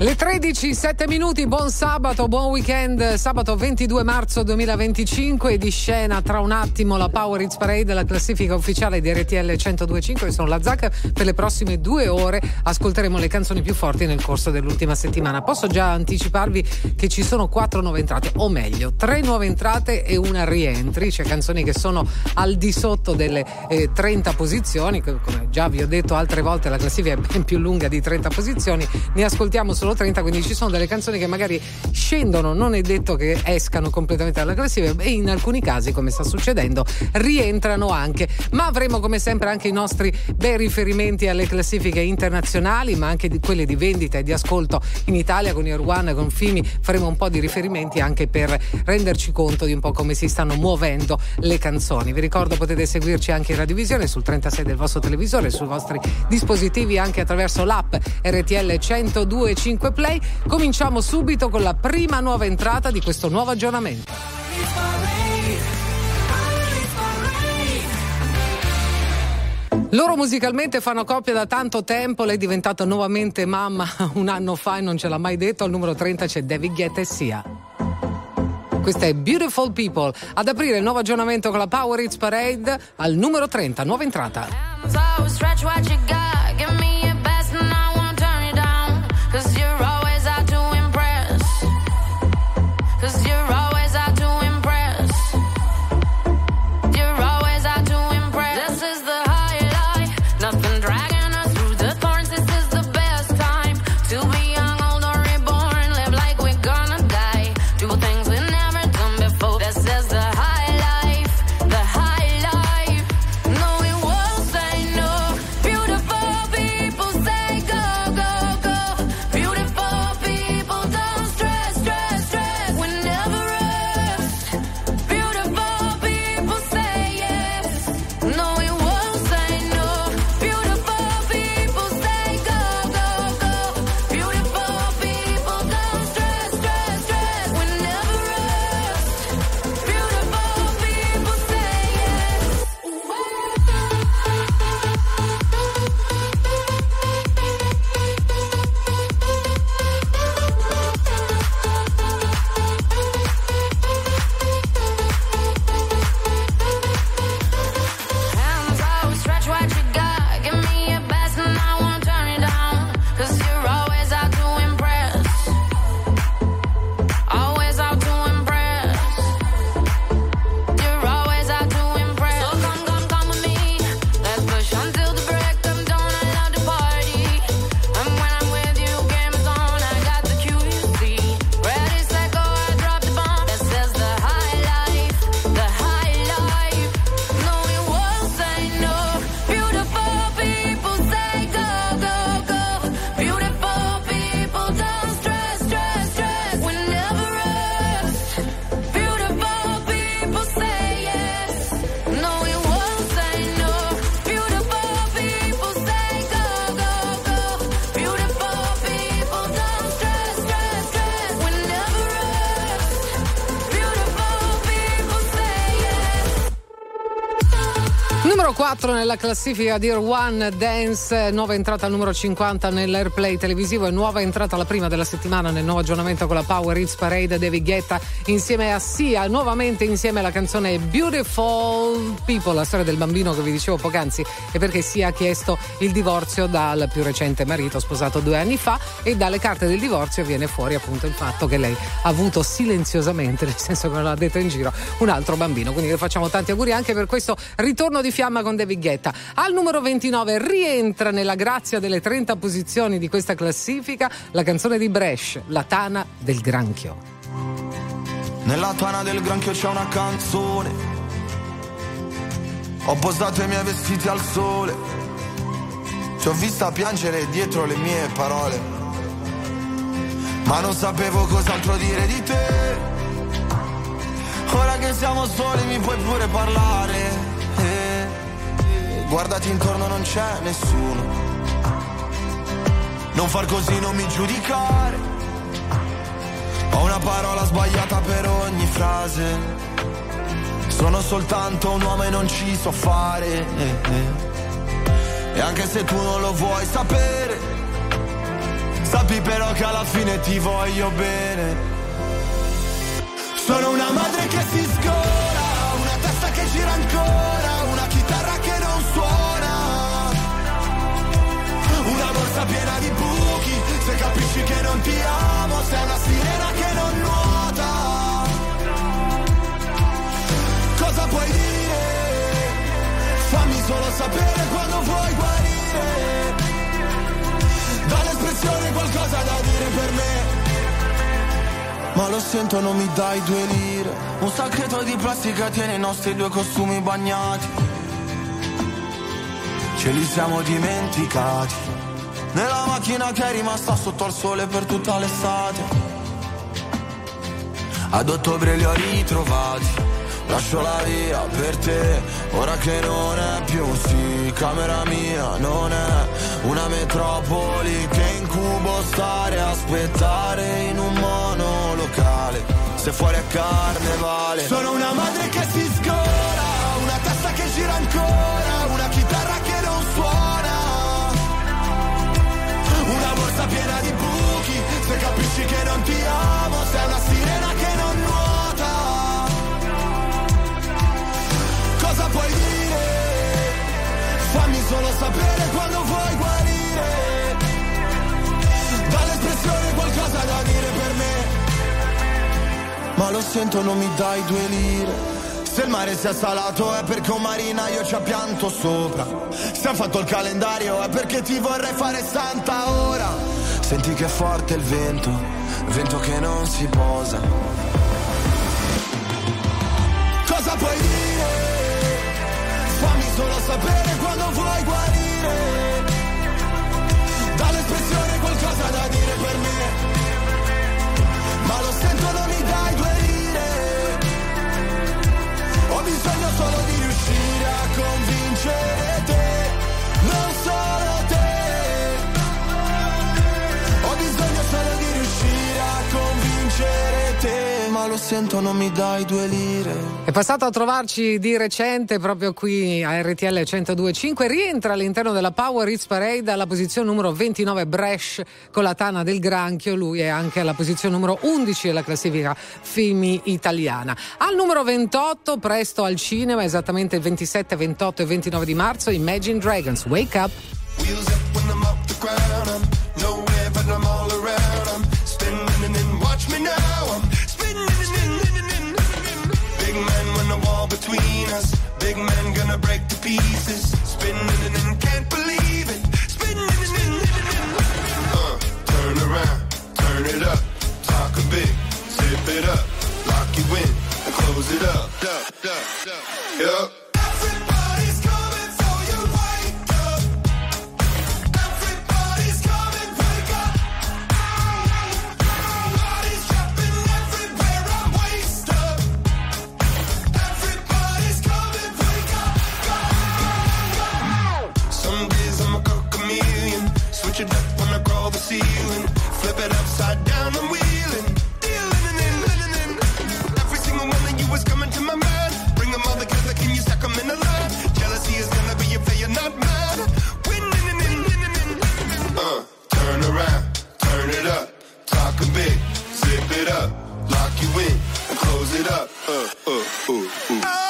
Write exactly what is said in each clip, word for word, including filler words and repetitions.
Le tredici, sette minuti, buon sabato, buon weekend, sabato ventidue marzo duemilaventicinque, di scena tra un attimo la Power Hits Parade, la classifica ufficiale di R T L centodue e cinque. Io sono la Zacca, per le prossime due ore ascolteremo le canzoni più forti nel corso dell'ultima settimana. Posso già anticiparvi che ci sono quattro nuove entrate, o meglio, tre nuove entrate e una rientri, cioè canzoni che sono al di sotto delle eh, trenta posizioni, come già vi ho detto altre volte la classifica è ben più lunga di trenta posizioni, ne ascoltiamo solo trenta, quindi ci sono delle canzoni che magari scendono, non è detto che escano completamente dalla classifica, e in alcuni casi, come sta succedendo, rientrano anche. Ma avremo come sempre anche i nostri bei riferimenti alle classifiche internazionali, ma anche di quelle di vendita e di ascolto in Italia. Con Year One, con Fimi faremo un po' di riferimenti anche per renderci conto di un po' come si stanno muovendo le canzoni. Vi ricordo, potete seguirci anche in radiovisione sul trentasei del vostro televisore, sui vostri dispositivi, anche attraverso l'app R T L centodue e cinque Play. Cominciamo subito con la prima nuova entrata di questo nuovo aggiornamento. Loro musicalmente fanno coppia da tanto tempo, lei è diventata nuovamente mamma un anno fa e non ce l'ha mai detto. Al numero trenta c'è David Guetta e Sia. Questa è Beautiful People. Ad aprire il nuovo aggiornamento con la Power Hits Parade, al numero trenta, nuova entrata. quattro nella classifica di Year One Dance, nuova entrata al numero cinquanta nell'Airplay televisivo e nuova entrata la prima della settimana nel nuovo aggiornamento con la Power Hits Parade. David Guetta insieme a Sia, nuovamente insieme alla canzone Beautiful People, la storia del bambino che vi dicevo poc'anzi, e perché Sia ha chiesto il divorzio dal più recente marito, sposato due anni fa, e dalle carte del divorzio viene fuori appunto il fatto che lei ha avuto silenziosamente, nel senso che non l'ha detto in giro, un altro bambino. Quindi le facciamo tanti auguri anche per questo ritorno di fiamma con David Guetta. Al numero ventinove rientra nella grazia delle trenta posizioni di questa classifica la canzone di Bresh, La tana del granchio. Nella tana del granchio c'è una canzone, ho posato i miei vestiti al sole, ti ho vista piangere dietro le mie parole, ma non sapevo cos'altro dire di te. Ora che siamo soli mi puoi pure parlare, guardati intorno, non c'è nessuno. Non far così, non mi giudicare. Ho una parola sbagliata per ogni frase. Sono soltanto un uomo e non ci so fare. E anche se tu non lo vuoi sapere, sappi sappi però che alla fine ti voglio bene. Sono una madre che si scora, una testa che gira ancora, una chitarra che non suona, una borsa piena di buchi, se capisci che non ti amo, sei una sirena che non nuota. Cosa puoi dire? Fammi solo sapere quando vuoi guarire. Dall'espressione qualcosa da dire per me. Ma lo sento, non mi dai due lire. Un sacchetto di plastica tiene i nostri due costumi bagnati. Ce li siamo dimenticati nella macchina che è rimasta sotto al sole per tutta l'estate. Ad ottobre li ho ritrovati. Lascio la via per te, ora che non è più sì, camera mia, non è una metropoli che incubo stare a aspettare in un monolocale, se fuori è carnevale. Sono una madre che si scora, una testa che gira ancora, una chitarra che non suona, una borsa piena di buchi, se capisci che non ti amo, sei una sirena che non nuota. Cosa puoi dire? Fammi solo sapere quando vuoi guarire. Dall'espressione qualcosa da dire per me. Ma lo sento, non mi dai due lire. Se il mare sia salato è perché un marinaio ci ha pianto sopra. Se ha fatto il calendario è perché ti vorrei fare santa ora. Senti che forte il vento, vento che non si posa. Cosa puoi dire? Fammi solo sapere quando vuoi guarire. Dall'espressione qualcosa da dire per me. Ma lo sento, non mi dai due lire. Ho bisogno solo di riuscire a convincere te, non solo te. Ho bisogno solo di riuscire a convincere te. Ma lo sento, non mi dai due lire. È passato a trovarci di recente proprio qui a R T L centodue e cinque, rientra all'interno della Power Hits Parade alla posizione numero ventinove Bresh con la Tana del Granchio, lui è anche alla posizione numero undici della classifica film italiana. Al numero ventotto, presto al cinema, esattamente il ventisette, ventotto e ventinove di marzo, Imagine Dragons, Wake Up. Wheels up when I'm off the ground, I'm nowhere but I'm all around, I'm spinning and watch me now, I'm spinning and big man when the wall between us, big man gonna break to pieces, spinning and can't believe it, spinning and uh, turn around, turn it up, talk a big, zip it up, lock you in, and close it up, up, up, up, yup. Switch it up when I crawl the ceiling, flip it upside down, I'm wheeling, dealing and in, every single one of you is coming to my mind. Bring them all together, can you stack them in a line? Jealousy is gonna be a failure, not mine. Winning and in, uh, turn around, turn it up, talking big, zip it up, lock you in, and close it up. Uh, uh, uh, uh. Oh.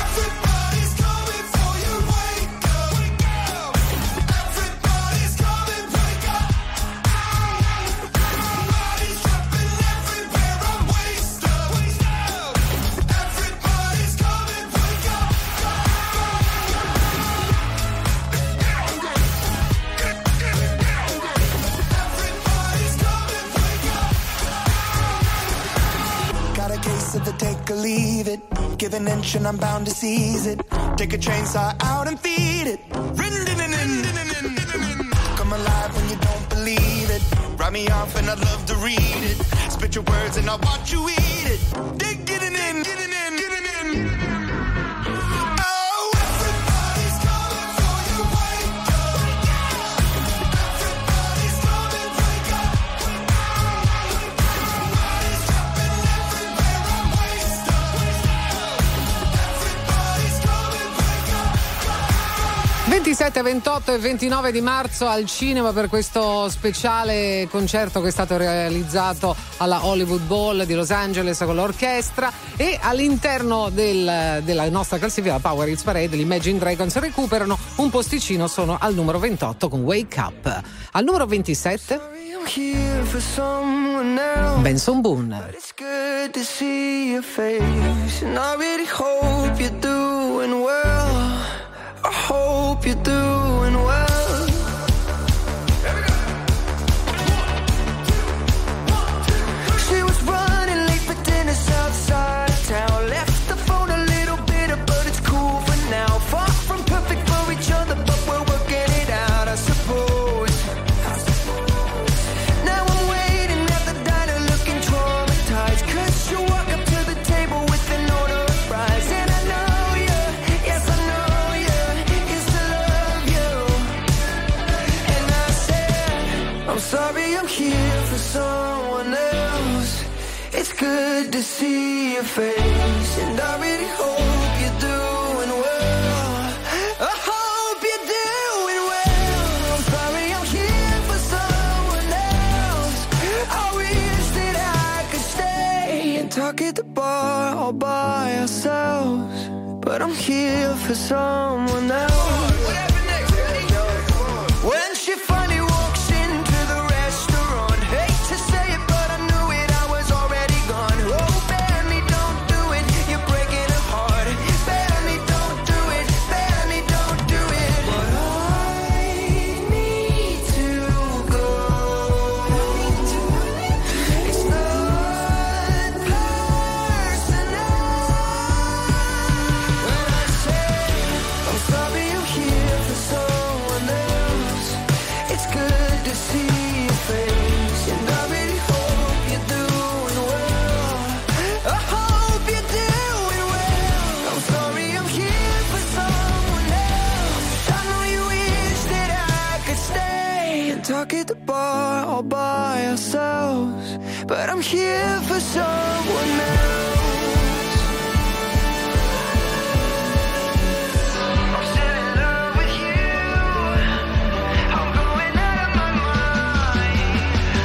Take or leave it, give an inch and I'm bound to seize it. Take a chainsaw out and feed it. Come alive when you don't believe it. Write me off and I'd love to read it. Spit your words and I'll watch you eat it. Dig it in, get it in, get it in. ventisette, ventotto e ventinove di marzo al cinema per questo speciale concerto che è stato realizzato alla Hollywood Bowl di Los Angeles con l'orchestra, e all'interno del, della nostra classifica Power Hits Parade gli Imagine Dragons recuperano un posticino, sono al numero ventotto con Wake Up. Al numero ventisette Benson Boone. It's good to see your face, and I really hope you're doing well. I hope you're doing well. She was running late for dinner outside of town. Left the phone a little bitter, but it's cool for now. Far from perfect for each other, but we're working it out, I suppose. Now I'm waiting at the diner looking traumatized, 'cause you walk up to the table with an order of fries. And I know you, yes I know you, used to love you. And I said, I'm sorry I'm here for someone else. It's good to see your face, and I really hope you're doing well. I hope you're doing well. I'm sorry I'm here for someone else. I wish that I could stay and talk at the bar all by ourselves, but I'm here for someone else. When she finally walks into the restaurant, hate to say it, but I knew it, I was already gone. Oh, Benny, don't do it, you're breaking her heart. Benny, don't do it, Benny, don't do it. But I need to go. It's not personal. When I say I'm sorry I'm here for someone else, it's good to see your face, and I really hope you're doing well. I hope you're doing well. I'm sorry I'm here for someone else. I know you wish that I could stay and talk at the bar all by ourselves, but I'm here for someone else. I'm still in love with you. I'm going out of my mind.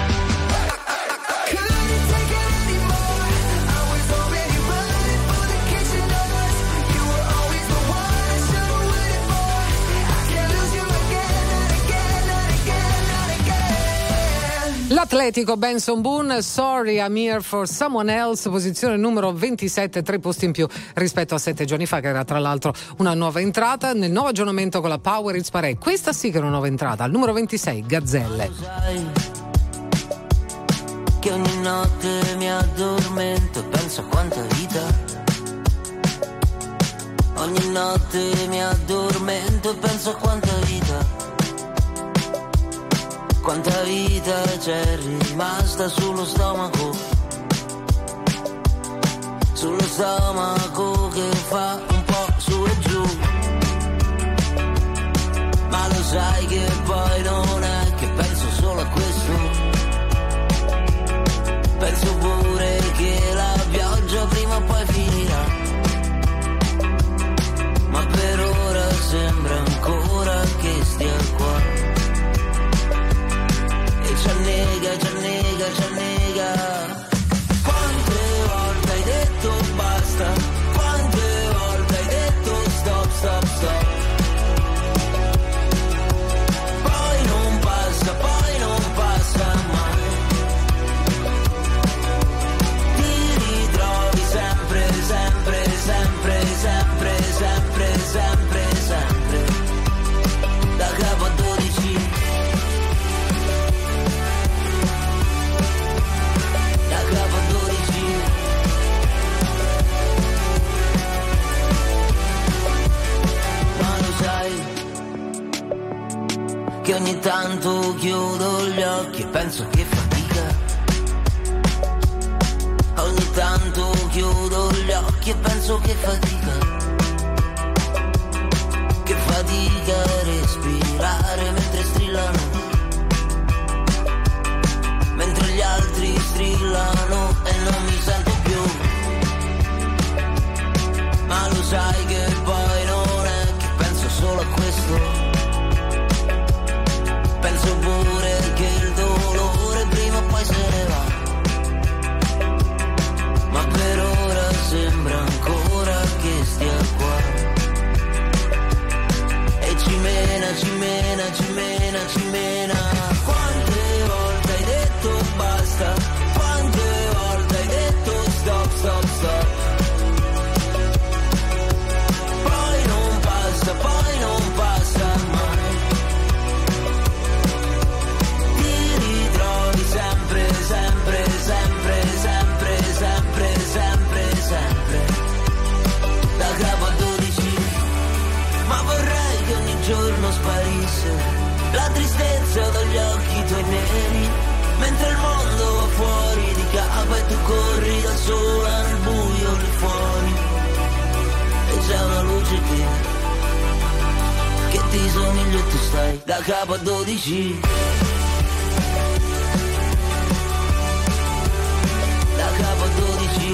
Couldn't take it anymore. I was already running for the kitchen doors. You were always the one I should've waited for. I can't lose you again, not again, not again, not again. L'atletico Benson Boone, Sorry I'm Here for Someone Else, posizione numero ventisette, tre posti in più rispetto a sette giorni fa, che era tra l'altro una nuova entrata nel nuovo aggiornamento con la Power Hits Parade. Questa sì che è una nuova entrata, al numero ventisei Gazzelle. Sai che ogni notte mi addormento e penso a quanta vita. Ogni notte mi addormento e penso a quanta vita. Quanta vita c'è rimasta sullo stomaco. Sullo stomaco che fa un po' su e giù. Ma lo sai che poi non è che penso solo a questo. Penso pure che la pioggia prima o poi finirà. Ma per ora sembra ancora che stia qua. E ci annega, ci annega, ci annega. Quante volte hai detto basta? Quante volte hai detto stop, stop, stop? Poi non passa, poi non passa mai. Ti ritrovi sempre, sempre, sempre, sempre, sempre, sempre, sempre. Da capo a dodici. Da capo a dodici. Ma lo sai che ogni tanto chiudo gli occhi e penso che fatica. Ogni tanto chiudo gli occhi e penso che fatica. Che fatica a respirare mentre strillano. Mentre gli altri strillano e non mi sento più. Ma lo sai che poi non è che penso solo a questo. sparisse la tristezza dagli occhi tuoi neri, mentre il mondo va fuori di capo e tu corri da sola nel buio lì fuori, e c'è una luce che, che ti somiglia e tu stai da capo a dodici. Da capo a dodici.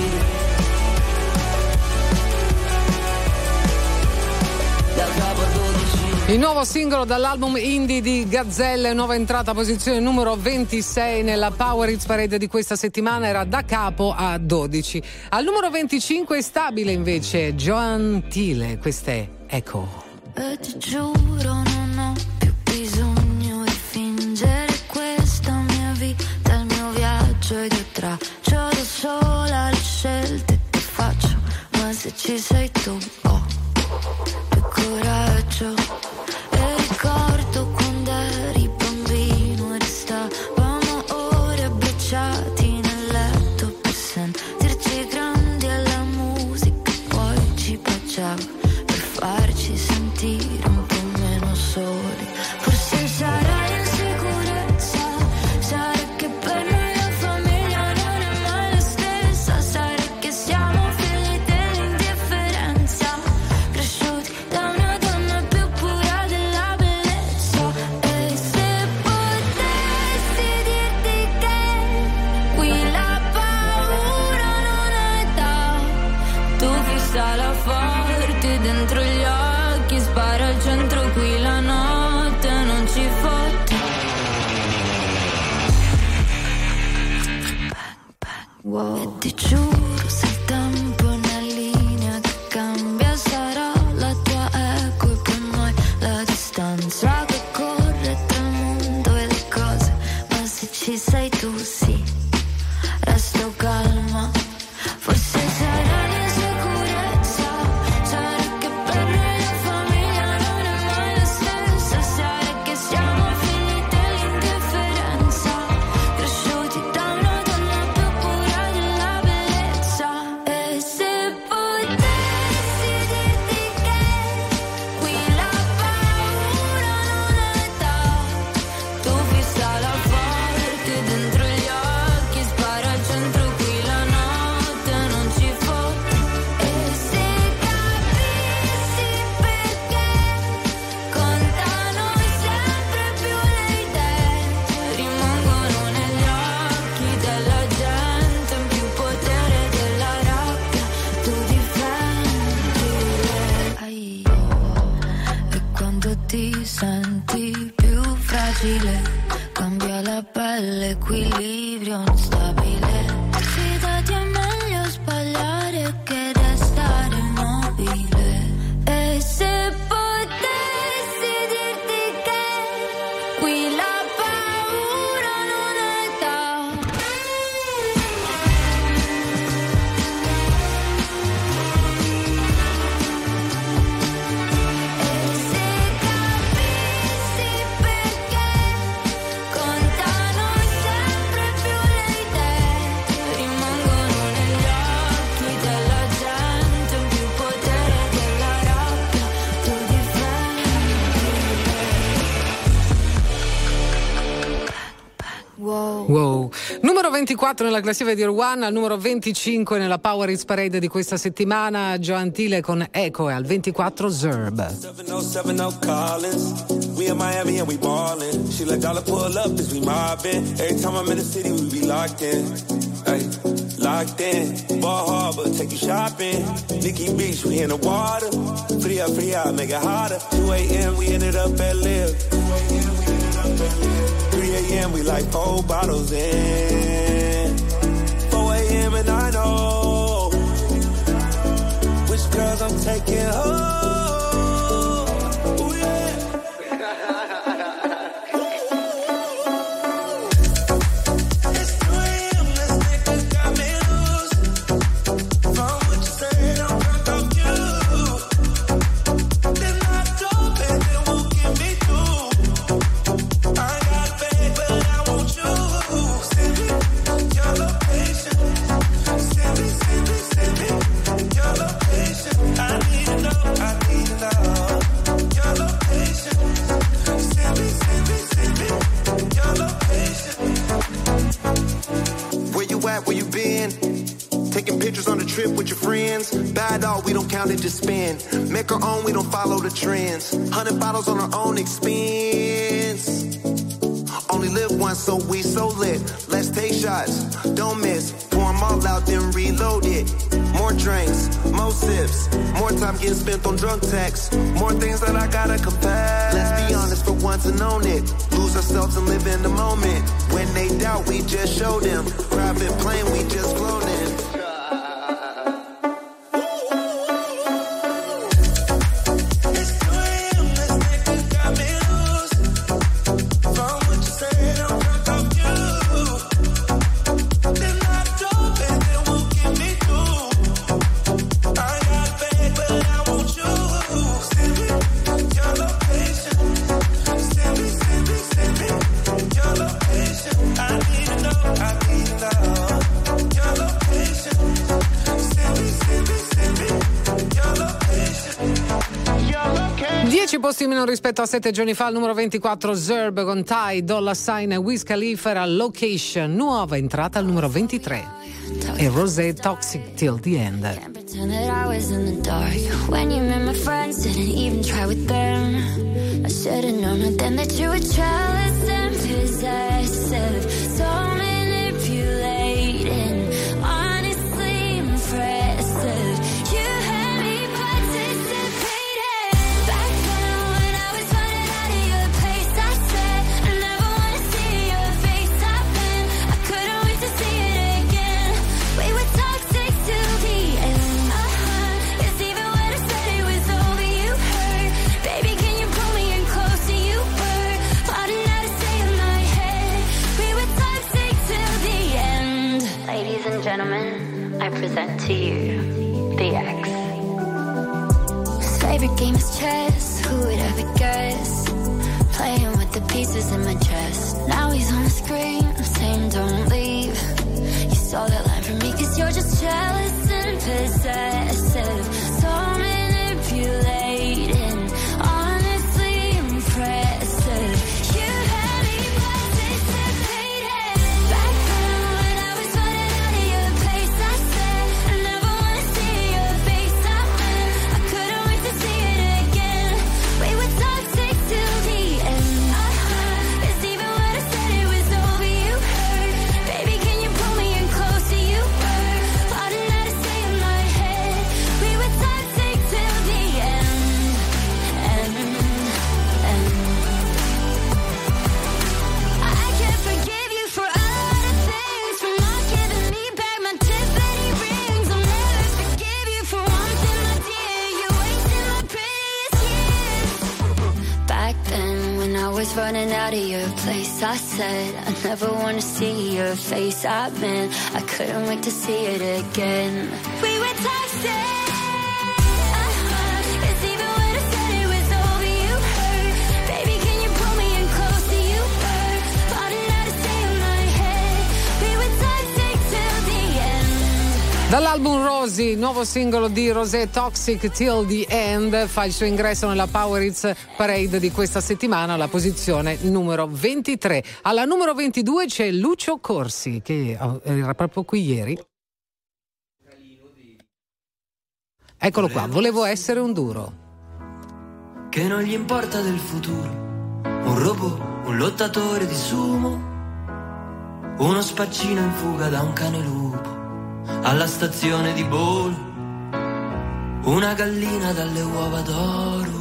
Da capo a dodici. Il nuovo singolo dall'album indie di Gazzelle, nuova entrata, posizione numero ventisei nella Power Hits Parade di questa settimana, era Da capo a dodici. Al numero venticinque è stabile invece Gioantile, questa è Echo. E ti giuro non ho più bisogno di fingere questa mia vita, il mio viaggio ed io traccio da sola le scelte che faccio, ma se ci sei tu ho più coraggio. E ricordo quando eri bambino e restavamo ore abbracciati nel letto per sentirci grandi alla musica, poi ci baciava per farci sentire un po' meno soli. Forse sarai in sicurezza, sai che per noi la famiglia non è mai la stessa, sai che siamo figli dell'indifferenza, cresciuti da una donna più pura della bellezza. E se potessi dirti che qui la paura non è età, tu fissala forte dentro gli occhi, spara al centro qui la notte non ci fotte. Wow. E ti giuro, se il tempo è una linea che cambia, sarà la tua eco e per noi la distanza che corre tra il mondo e le cose, ma se ci sei tu sì, resto calma. Forse sarai in sicurezza, sai che per noi la famiglia non è mai la stessa, sai che siamo figli dell'indifferenza, cresciuti da una donna più pura della bellezza. E se potessi dirti che qui la paura non è età, tu fissala forte dentro gli occhi, spara al centro qui la notte non ci fotte. E se capissi perché contano sempre più le idee, rimangono negli occhi della gente, in più potere della rabbia, tu difendi lei. E quando ti senti più fragile, cambia la pelle, equilibrio instabile. Fidati, è meglio sbagliare che restare immobile. E se potessi dirti che qui la paura non è età, e se capissi perché contano sempre più le idee, rimangono negli occhi della gente, in più potere della rabbia, tu difendi. Wow. Wow. Numero ventiquattro nella classifica di One, al numero venticinque nella Power Hits Parade di questa settimana Gioantile con Echo, e al ventiquattro Zerb. seven oh seven oh Collins. We in Miami and we ballin'. She let dollar pull up as we mobbin'. Every time I'm in the city, we be locked in. Ay, locked in. Ball Harbor, take you shopping. Nikki Beach, we in the water. Free up, free out, make it hotter. two a.m. we ended up at Live. three a.m. we like four bottles in. four a.m. and I know which girls I'm taking home. Ooh, yeah. It's two a.m. this nigga got me loose. From what you said, I'm drunk off you. Then I don't bet that will get me through. I got bad, but I want you. Send me your location. Send me, send me, send me your location. I need to know. I pictures on the trip with your friends. Bad dog, we don't count it, just spend. Make our own, we don't follow the trends. Hundred bottles on our own expense. Only live once, so we so lit. Let's take shots, don't miss. Pour them all out, then reload it. More drinks, more sips. More time getting spent on drunk texts. More things that I gotta confess. Let's be honest for once and own it. Lose ourselves and live in the moment. When they doubt, we just show them. Private plane, we just float in. Posti meno rispetto a sette giorni fa, al numero ventiquattro Zerb con Ty Dolla Sign e Wiz Khalifa era Location, nuova entrata al numero ventitré e Rosé Toxic Till the End. Can't pretend that I was in the dark when you met my friends, didn't even try with them. I should've known then that you were jealous and possessive, so manipulating, honestly impressive. You had me participating back then when I was running out of your place. I said I never wanna see your face. I've been, I couldn't wait to see it again. We were toxic till the end. Uh-huh. 'Cause even when I said it was over, you hurt. Baby, can you pull me in closer? You were plotting how to stay in my head. We were toxic till the end. Ladies and gentlemen, I present to you the X. His favorite game is chess. Who would ever guess? Playing with the pieces in my chest. Now he's on the screen, I'm saying don't leave. You saw that line from me 'cause you're just jealous and possessive, so manipulating, honestly impressive. You had me participating back then when I was running out of your place. I said I never wanna see your face. I've been, I couldn't wait to see it again. We were toxic till the end. Uh-huh. 'Cause even when I said it was over, you hurt. Baby, can you pull me in closer? You were plotting how to stay in my head. We were toxic till the end. And, and I can't forgive you for all the things, for not giving me back my Tiffany rings. I'll never forgive you for one thing, my dear. You wasted my prettiest years. Back then when I was running out of your place, I said I never want to see your face. I meant I couldn't wait to see it again. We were toxic. Uh-huh. 'Cause even when I said it was over, you hurt. Baby, can you pull me in closer? You were plotting how to stay in my head. We were toxic till the end. Dall'album Rosy, nuovo singolo di Rosé, Toxic Till the End, fa il suo ingresso nella Power Hits Parade di questa settimana alla posizione numero ventitré. Alla numero ventidue c'è Lucio Corsi, che oh, era proprio qui ieri. Eccolo qua, volevo essere un duro. Che non gli importa del futuro, un robot, un lottatore di sumo, uno spaccino in fuga da un cane lupo alla stazione di Bolo, una gallina dalle uova d'oro.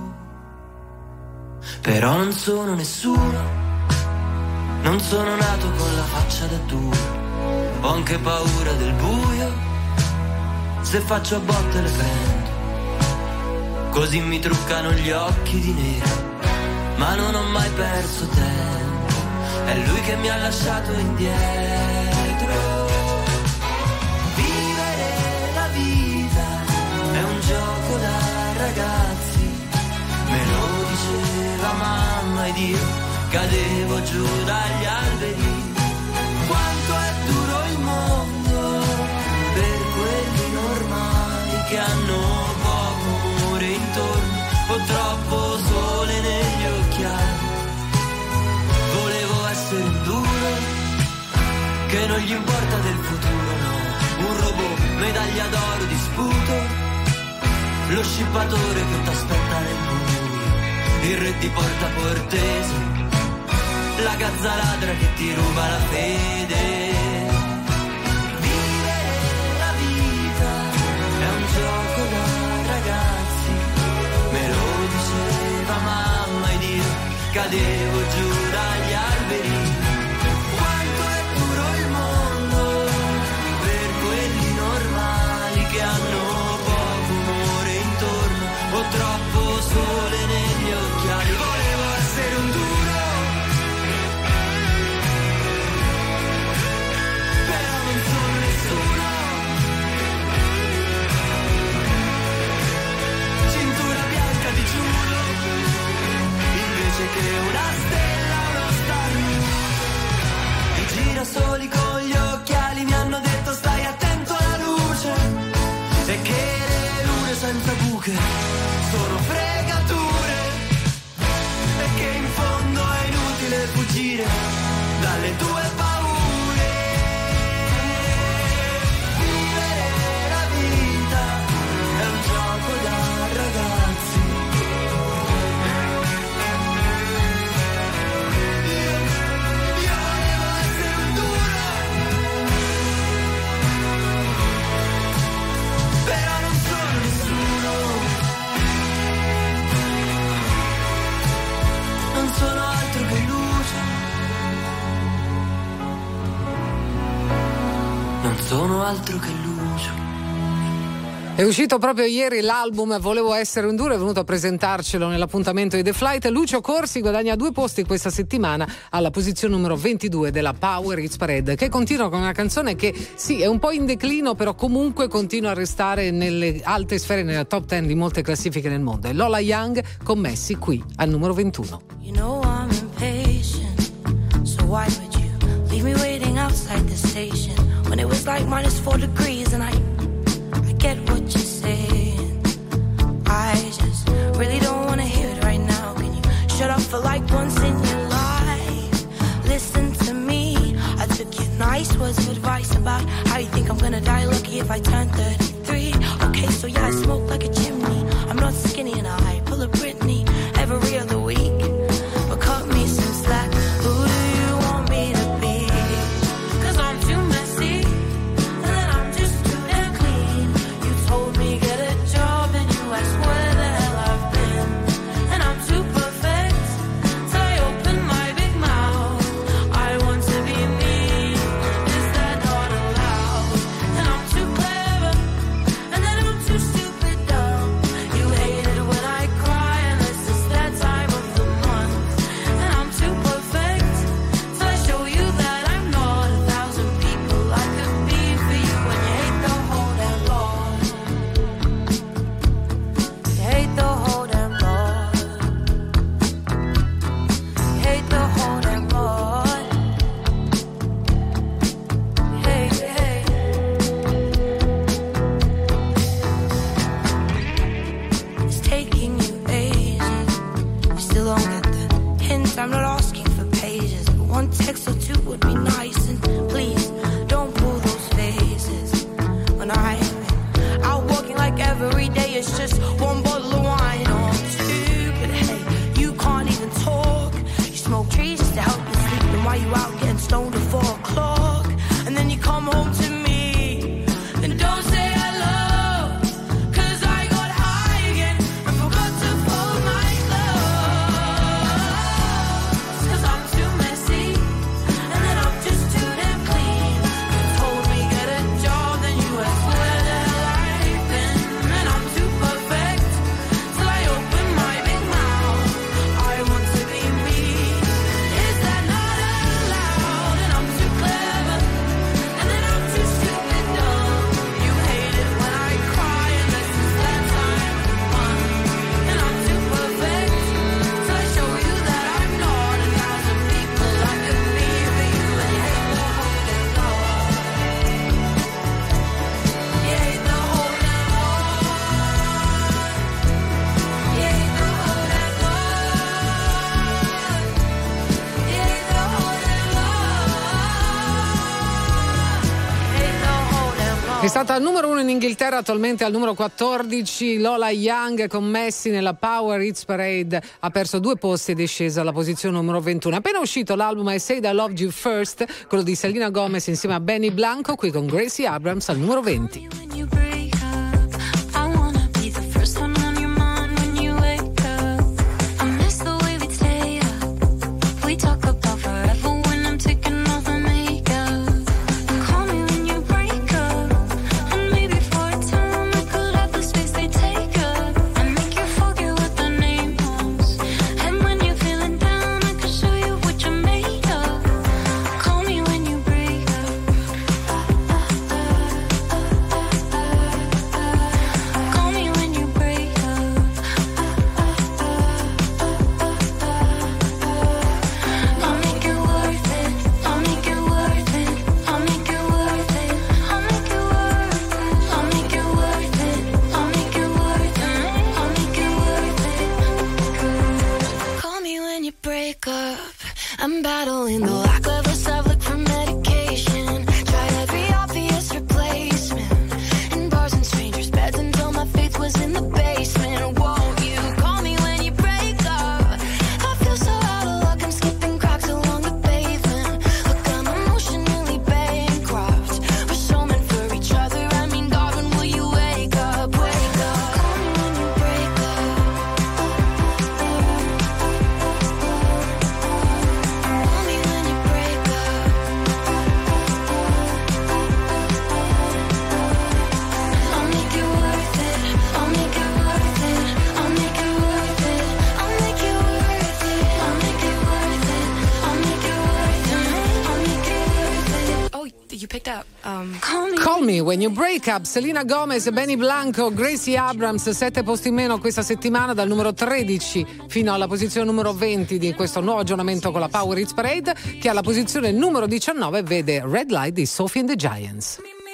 Però non sono nessuno, non sono nato con la faccia da duro, ho anche paura del buio, se faccio a botte le prendo, così mi truccano gli occhi di nero, ma non ho mai perso tempo, è lui che mi ha lasciato indietro. Vivere la vita è un gioco da ragazzi, me lo diceva mamma ed io cadevo giù dagli alberi. Quanto è duro il mondo per quelli normali che hanno poco amore intorno o troppo sole negli occhiali. Volevo essere un duro che non gli importa del futuro, no, un robot medaglia d'oro di sputo, lo scippatore che t'aspetta nel buio, il re di Porta Portese, la gazza ladra che ti ruba la fede. Vivere la vita è un gioco da ragazzi, me lo diceva mamma ed io cadevo giù dagli alberi. Quanto è duro il mondo per quelli normali che hanno poco umore intorno o troppo sole negli occhiali. Volevo essere un duro, però non sono nessuno. Cintura bianca di giuro invece che una stella, uno star. I girasoli con gli occhiali mi hanno detto stai attento alla luce e che le lune senza buche sono fregature e che in fondo è inutile fuggire dalle tue paure. Vivere la vita è un gioco da ragazzi. Io volevo essere un duro, però non sono nessuno. Non sono altro che luce. Non sono altro che luce. È uscito proprio ieri l'album Volevo essere un duro, è venuto a presentarcelo nell'appuntamento di The Flight. Lucio Corsi guadagna due posti questa settimana alla posizione numero ventidue della Power Hits Parade, che continua con una canzone che sì è un po' in declino, però comunque continua a restare nelle alte sfere, nella top dieci di molte classifiche nel mondo. È Lola Young con Messi qui al numero ventuno. You know I'm impatient, so why would you leave me waiting outside the station when it was like minus four degrees and I, I get what you're saying. I just really don't want to hear it right now. Can you shut up for like once in your life? Listen to me, I took your nice words of advice about how you think I'm gonna die lucky if I turn thirty-three. Okay, so yeah, I smoke like a chimney. I'm not skinny and I pull a Britney every other week. But cut me some slack. Who do you want me to be? 'Cause I'm too messy and then I'm just too damn clean. You told me get a job and you asked where the hell I've been. And I'm too perfect, so I open my big mouth. I want to be me, is that not allowed? And I'm too clever and then I'm too stupid dumb. You hate it when I cry unless it's that time of the month. And I'm too perfect, so I show you that I'm not a thousand people I could be for you. When you hate the whole damn lot, you hate the whole damn lot, you hate the whole damn lot, you hate, you hate. It's taking you ages. You still don't get the hint. I'm not asking for pages, but one text or two would be nice. And please don't pull those faces when I'm out walking like every day. It's just one bottle of wine. Oh, I'm stupid. Hey, you can't even talk. You smoke trees just to help you sleep. And why you out getting stoned at four o'clock? And then you come home to me and don't say hello. 'Cause I got high again and forgot to fold my clothes. 'Cause I'm too messy and then I'm just too È stata al numero uno in Inghilterra, attualmente al numero quattordici. Lola Young con Messi nella Power Hits Parade ha perso due posti ed è scesa alla posizione numero ventuno. Appena uscito l'album I Said I Loved You First, quello di Selena Gomez insieme a Benny Blanco, qui con Gracie Abrams al numero venti. I'm battling the lack of a self-look for medication. Tried every obvious replacement in bars and strangers' beds until my faith was in the basement. Won't you call me when you break up? I feel so out of luck, I'm skipping cracks along the pavement. Look, I'm emotionally bankrupt. We're so meant for each other, I mean, God, when will you wake up? Wake up. Call me when you break up. You picked up. Um, Call me. Call me when you break up. Selena Gomez, Benny Blanco, Gracie Abrams, sette posti in meno questa settimana, dal numero tredici fino alla posizione numero venti di questo nuovo aggiornamento con la Power Hits Parade, che alla posizione numero diciannove vede Red Light di Sophie and the Giants.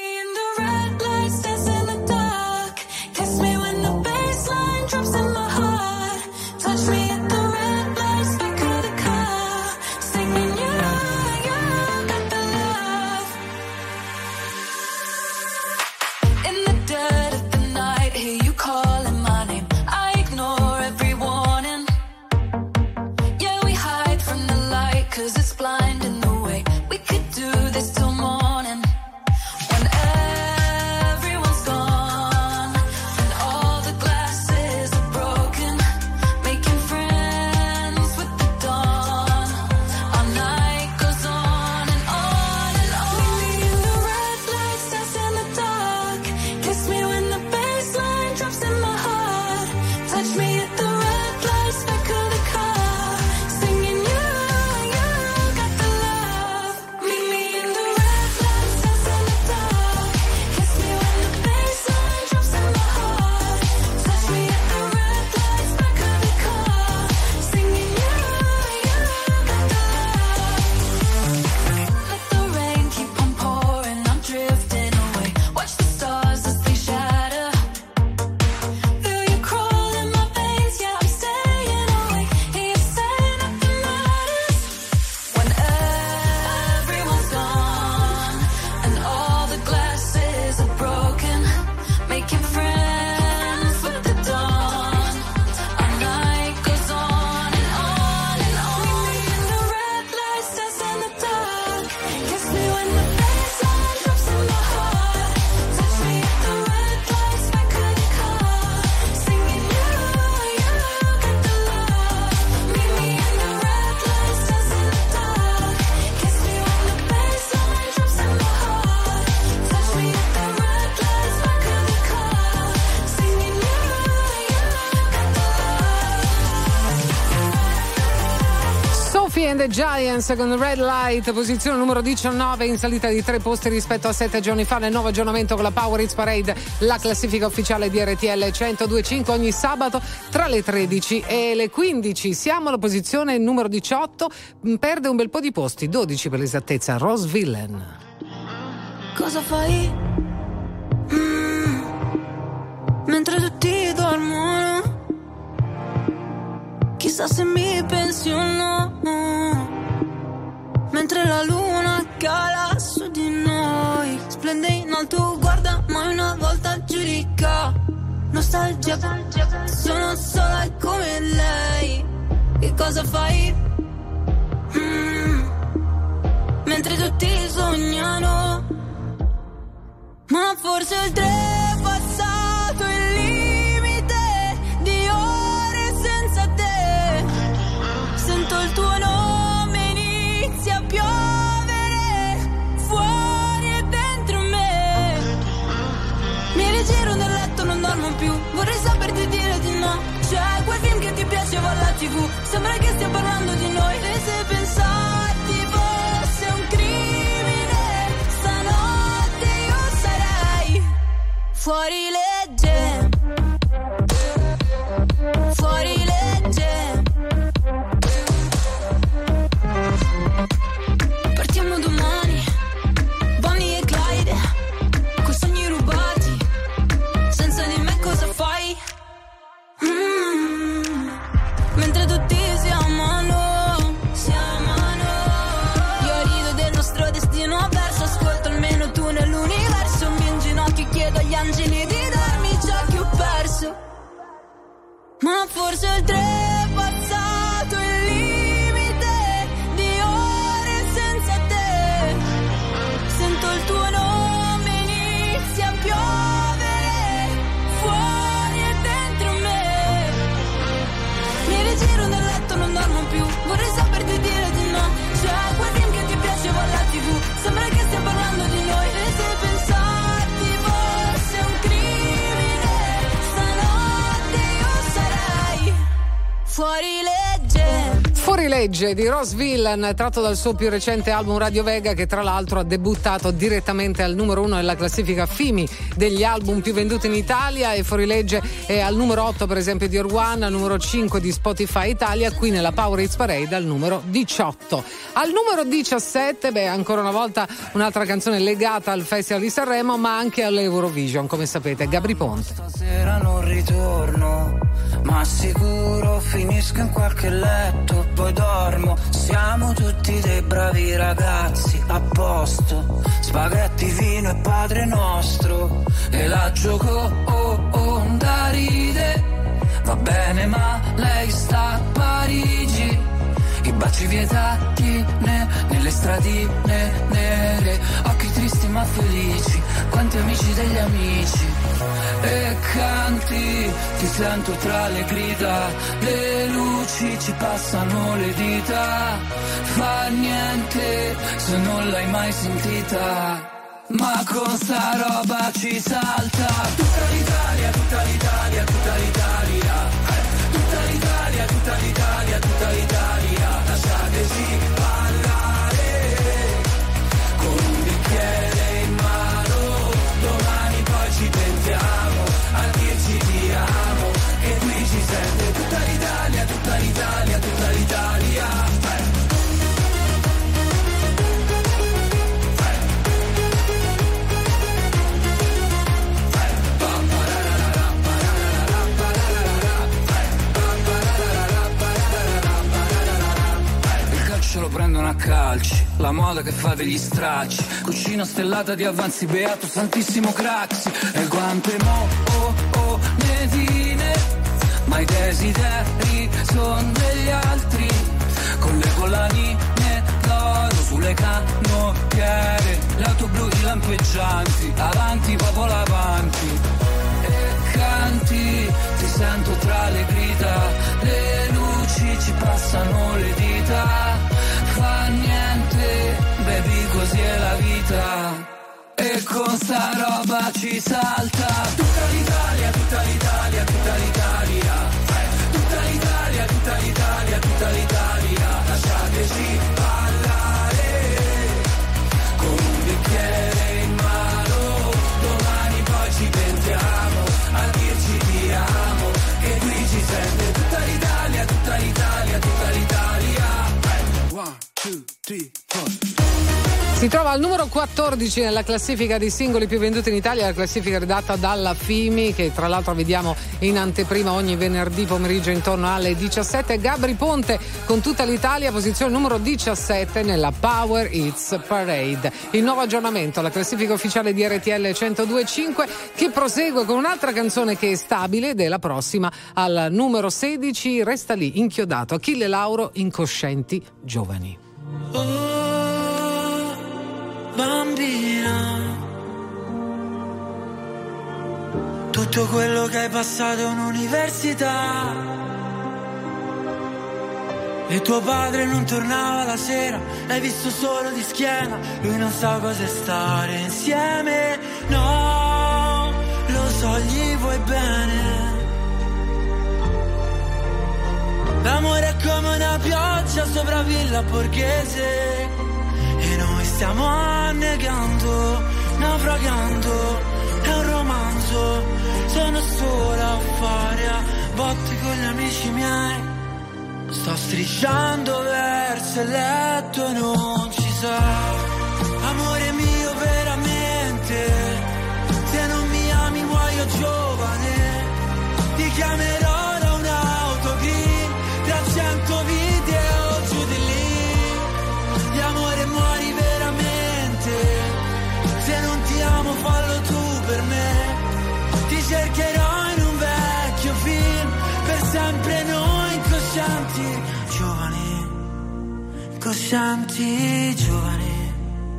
and the Giants con Red Light, posizione numero diciannove, in salita di tre posti rispetto a sette giorni fa nel nuovo aggiornamento con la Power Hits Parade, la classifica ufficiale di R T L centodue e cinque ogni sabato tra le tredici e le quindici. Siamo alla posizione numero diciotto, perde un bel po' di posti, dodici per l'esattezza, Rose Villain. Cosa fai? Mm, mentre tutti dormono, chissà se mi pensi o no, mentre la luna cala su di noi, splende in alto, guarda nostalgia. Sono sola come lei. Che cosa fai? Mm. Mentre tutti sognano. Ma forse oltre è passato il limite di ore senza te. Sento il tuo nome, inizia a piovere fuori e dentro me. Mi rigiro nel letto, non dormo più. Vorrei saperti dire di no. C'è quel film che ti piaceva alla tivù. Sembra che stia parlando di noi. E se pensarti fosse un crimine, stanotte io sarei fuori legge. Fuori legge. Partiamo domani, Bonnie e Clyde, coi sogni rubati. Senza di me cosa fai? Mm. Mentre tutti si amano, si amano. Io rido del nostro destino avverso. Ascolto almeno tu nell'universo. Mi inginocchio e chiedo agli angeli di darmi ciò che ho perso. Ma forse oltre è passato il limite di ore senza te. Sento il tuo nome, inizia a piovere fuori e dentro me. Mi rigiro nel letto, non dormo più. Vorrei saperti dire di no. C'è quel film che ti piaceva alla tivù. Sembra che stia parlando di noi. E se pensarti fosse un crimine, stanotte io sarei fuori legge. Fuori legge di Rose Villain, tratto dal suo più recente album Radio Vega, che tra l'altro ha debuttato direttamente al numero uno nella classifica F I M I degli album più venduti in Italia, e Fuori legge è al numero otto per esempio di Orwan, al numero cinque di Spotify Italia, qui nella Power Hits Parade al numero diciotto. Al numero diciassette, beh, ancora una volta un'altra canzone legata al Festival di Sanremo, ma anche all'Eurovision, come sapete, Gabry Ponte. Stasera non ritorno, ma sicuro finisco in qualche letto, poi dormo. Siamo tutti dei bravi ragazzi, a posto. Spaghetti, vino e Padre Nostro. E la gioco, oh, oh, da ride. Va bene, ma lei sta a Parigi. I baci vietati ne, nelle stradine nere. Occhi tristi ma felici, quanti amici degli amici. E canti, ti sento tra le grida. Le luci ci passano le dita. Fa niente se non l'hai mai sentita. Ma con sta roba ci salta. Tutta l'Italia, tutta l'Italia, tutta l'Italia. eh. Tutta l'Italia, tutta l'Italia, tutta l'Italia. Lasciateci parlare. Con un bicchiere in mano. Domani poi ci pentiamo a dirci ti amo. Che qui ci sente tutta l'Italia, tutta l'Italia, tutta l'Italia. eh. Lo prendono a calci, la moda che fa degli stracci, cucina stellata di avanzi, beato santissimo Craxi, e quante mo, oh, oh, netine, ma i desideri son degli altri, con le collanine d'oro sulle canottiere, le auto blu, i lampeggianti, avanti, popolo avanti, e canti, ti sento tra le grida, le luci ci passano le dita. Fa niente, baby, così è la vita. E con sta roba ci salta. Tutta l'Italia, tutta l'Italia, tutta l'Italia. eh. Tutta l'Italia, tutta l'Italia, tutta l'Italia. Lasciateci parlare. Con un bicchiere in mano. Domani poi ci pentiamo a dirci ti amo. Che qui ci sente tutta l'Italia, tutta l'Italia, tutta l'Italia. One, two, three, four. Si trova al numero quattordici nella classifica di singoli più venduti in Italia, la classifica redatta dalla Fimi, che tra l'altro vediamo in anteprima ogni venerdì pomeriggio intorno alle diciassette. Gabri Ponte con Tutta l'Italia, posizione numero diciassette nella Power Hits Parade. Il nuovo aggiornamento alla classifica ufficiale di R T L centodue e cinque, che prosegue con un'altra canzone che è stabile ed è la prossima al numero sedici. Resta lì inchiodato Achille Lauro, Incoscienti Giovani. Oh, bambina, tutto quello che hai passato è un'università e tuo padre non tornava la sera, l'hai visto solo di schiena, lui non sa cosa stare insieme, no, lo so, gli vuoi bene. L'amore è come una pioggia sopra Villa Borghese e noi stiamo annegando, naufragando, è un romanzo, sono sola a fare a botte con gli amici miei, sto strisciando verso il letto e non ci sei, amore mio veramente, se non mi ami muoio giovane, ti chiamerò da un'autogrill, tra cento video giù di lì, di amore muori veramente, se non ti amo fallo tu per me, ti cercherò in un vecchio film, per sempre noi incoscienti giovani, incoscienti giovani.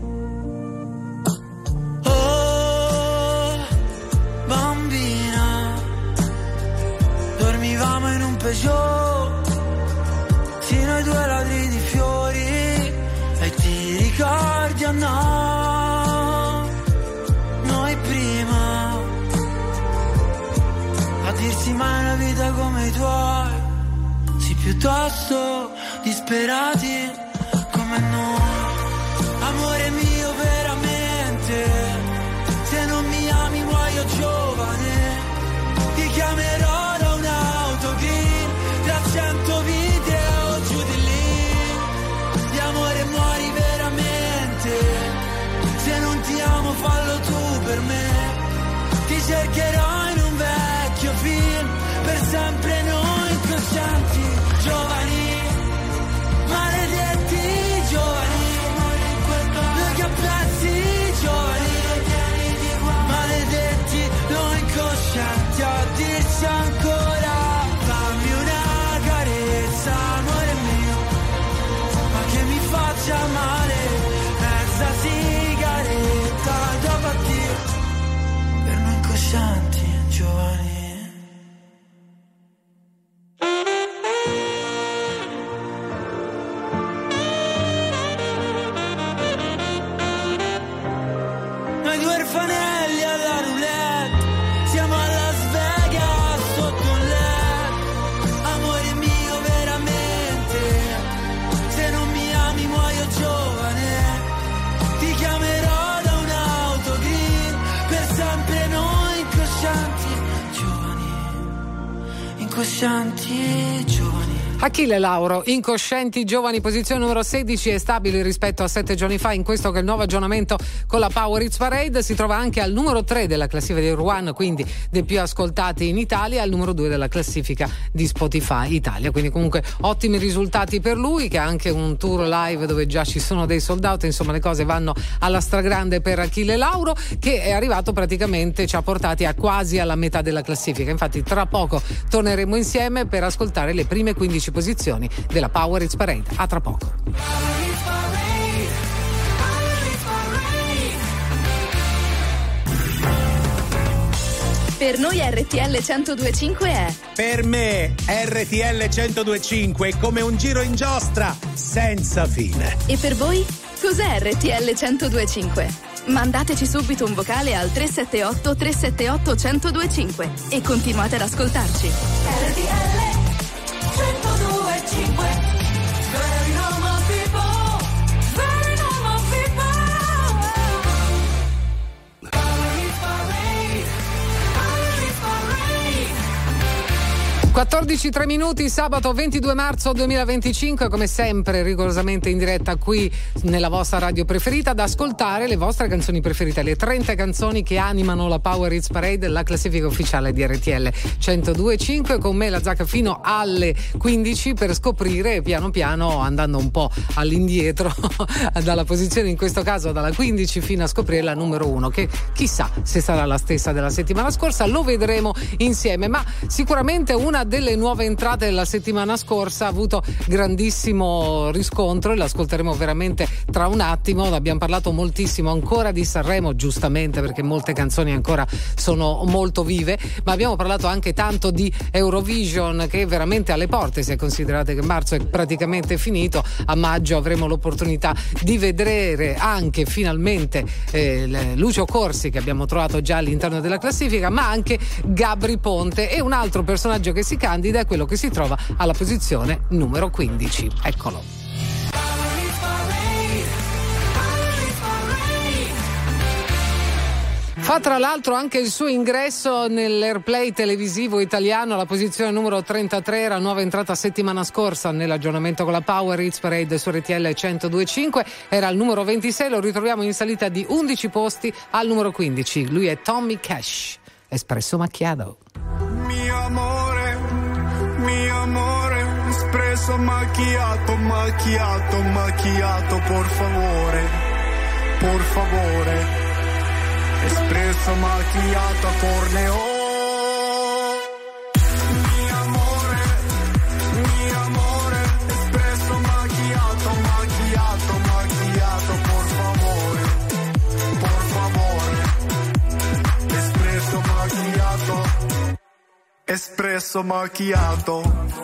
Oh, bambina, dormivamo in un Peugeot, sino ai due ladri di fiori, e ti ricordi o no? Noi prima, a dirsi mai una vita come i tuoi, sì piuttosto disperati come noi. Amore mio veramente, se non mi ami muoio giovane, ti chiamerò da un'autogrill, tra cento video giù di lì, di amore muori veramente, se non ti amo fallo tu per me, ti cercherò in un vecchio film, per sempre noi incoscienti giovani, maledetti giovani, noi che a pezzi giovani, maledetti noi incoscienti, a dirci ancora fammi una carezza amore mio, ma che mi faccia male, mezza sigaretta dopo addio, per noi incoscienti giovani. Noi due orfanelli alla roulette, siamo a Las Vegas sotto un letto, amore mio veramente, se non mi ami muoio giovane, ti chiamerò da un'autogrill, per sempre noi incoscienti giovani, incoscienti giovani. Achille Lauro, Incoscienti Giovani, posizione numero sedici, è stabile rispetto a sette giorni fa, in questo che è il nuovo aggiornamento con la Power Hits Parade. Si trova anche al numero tre della classifica di One, quindi dei più ascoltati in Italia, al numero due della classifica di Spotify Italia, quindi comunque ottimi risultati per lui, che ha anche un tour live dove già ci sono dei sold out, insomma le cose vanno alla stragrande per Achille Lauro, che è arrivato praticamente, ci ha portati a quasi alla metà della classifica. Infatti tra poco torneremo insieme per ascoltare le prime quindici posizioni della Power Hits Parade. A tra poco. Per noi R T L centodue e cinque è Per me R T L centodue e cinque è come un giro in giostra senza fine. E per voi? Cos'è R T L centodue e cinque? Mandateci subito un vocale al tre sette otto tre sette otto centodue e cinque e continuate ad ascoltarci. R T L centodue e cinque. Very normal people, very normal people. Power Hits Parade, Power Hits Parade. quattordici e tre minuti, sabato ventidue marzo duemilaventicinque, come sempre rigorosamente in diretta qui nella vostra radio preferita ad ascoltare le vostre canzoni preferite, le trenta canzoni che animano la Power Hits Parade, la classifica ufficiale di R T L centodue e cinque, con me la Zacca fino alle quindici per scoprire piano piano, andando un po' all'indietro dalla posizione, in questo caso dalla quindici fino a scoprire la numero uno, che chissà se sarà la stessa della settimana scorsa, lo vedremo insieme, ma sicuramente una delle nuove entrate della settimana scorsa ha avuto grandissimo riscontro e l'ascolteremo veramente tra un attimo. Abbiamo parlato moltissimo ancora di Sanremo, giustamente, perché molte canzoni ancora sono molto vive, ma abbiamo parlato anche tanto di Eurovision, che è veramente alle porte, se considerate che marzo è praticamente finito. A maggio avremo l'opportunità di vedere anche finalmente eh, Lucio Corsi, che abbiamo trovato già all'interno della classifica, ma anche Gabry Ponte, e un altro personaggio che si candida è quello che si trova alla posizione numero quindici. Eccolo. Fa tra l'altro anche il suo ingresso nell'airplay televisivo italiano alla posizione numero trentatré, era nuova entrata settimana scorsa nell'aggiornamento con la Power Hits Parade su R T L centodue e cinque, era al numero ventisei, lo ritroviamo in salita di undici posti al numero quindici. Lui è Tommy Cash, Espresso Macchiato. Mi amore, mi amore, espresso macchiato, macchiato, macchiato, por favore, por favore. Espresso macchiato corneo. Mi amore, mi amore, espresso macchiato, macchiato, macchiato, por favore, por favore. Espresso macchiato, espresso macchiato.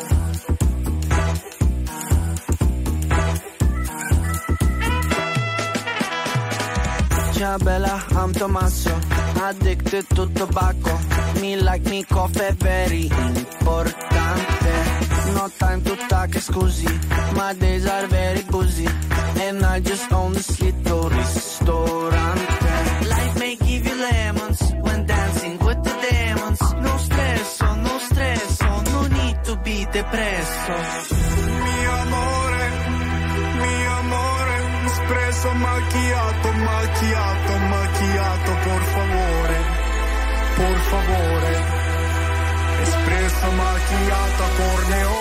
Ciao bella, I'm Tommaso, addicted to tobacco. Me like me coffee, very importante. No time to talk, scusi, my days are very busy. And I just own this little ristorante. Life may give you lemons when dancing with the demons. No stresso, no stresso, no need to be depresso. Mi amore, mi amore, espresso macchiato, macchiato, macchiato, por favore, por favore. Espresso macchiato corneo.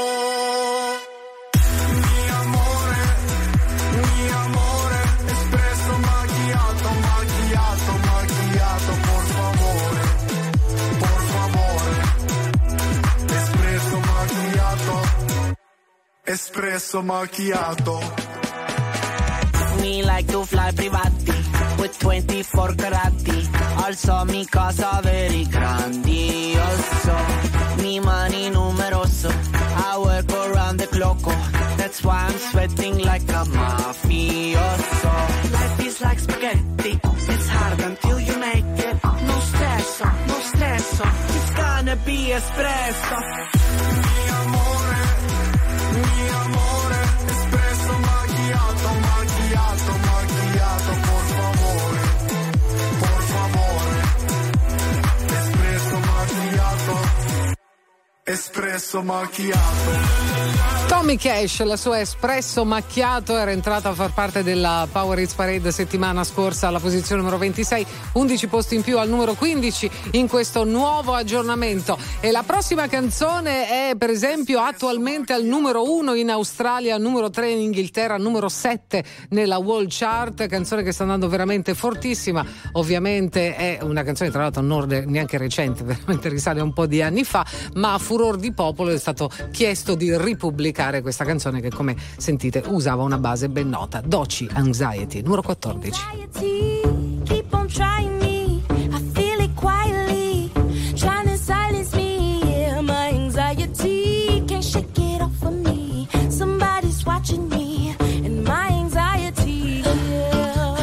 Mi amore, mi amore, espresso macchiato, macchiato, macchiato, por favore, por favore. Espresso macchiato, espresso macchiato. Me like to fly privati with twenty-four carati. Also mi casa very grandioso. Mi money numeroso. I work around the clock. That's why I'm sweating like a mafioso. Life is like spaghetti. It's hard until you make it. No stress, no stress. It's gonna be espresso. Mi amore, mi amore, espresso macchiato, macchiato, macchiato, por favore, por favore. Espresso macchiato, espresso macchiato. Tommy Cash, la sua Espresso Macchiato, era entrata a far parte della Power Hits Parade settimana scorsa alla posizione numero ventisei, undici posti in più al numero quindici in questo nuovo aggiornamento. E la prossima canzone è per esempio attualmente al numero uno in Australia, numero tre in Inghilterra, numero sette nella World Chart, canzone che sta andando veramente fortissima. Ovviamente è una canzone tra l'altro non neanche recente, veramente risale a un po' di anni fa, ma a furor di popolo è stato chiesto di ripubblicare questa canzone che, come sentite, usava una base ben nota. Doci, Anxiety, numero quattordici. Keep on trying me, I feel it quietly, trying to silence me, yeah, my anxiety, can't shake it off of me, somebody's watching me, and my anxiety, yeah.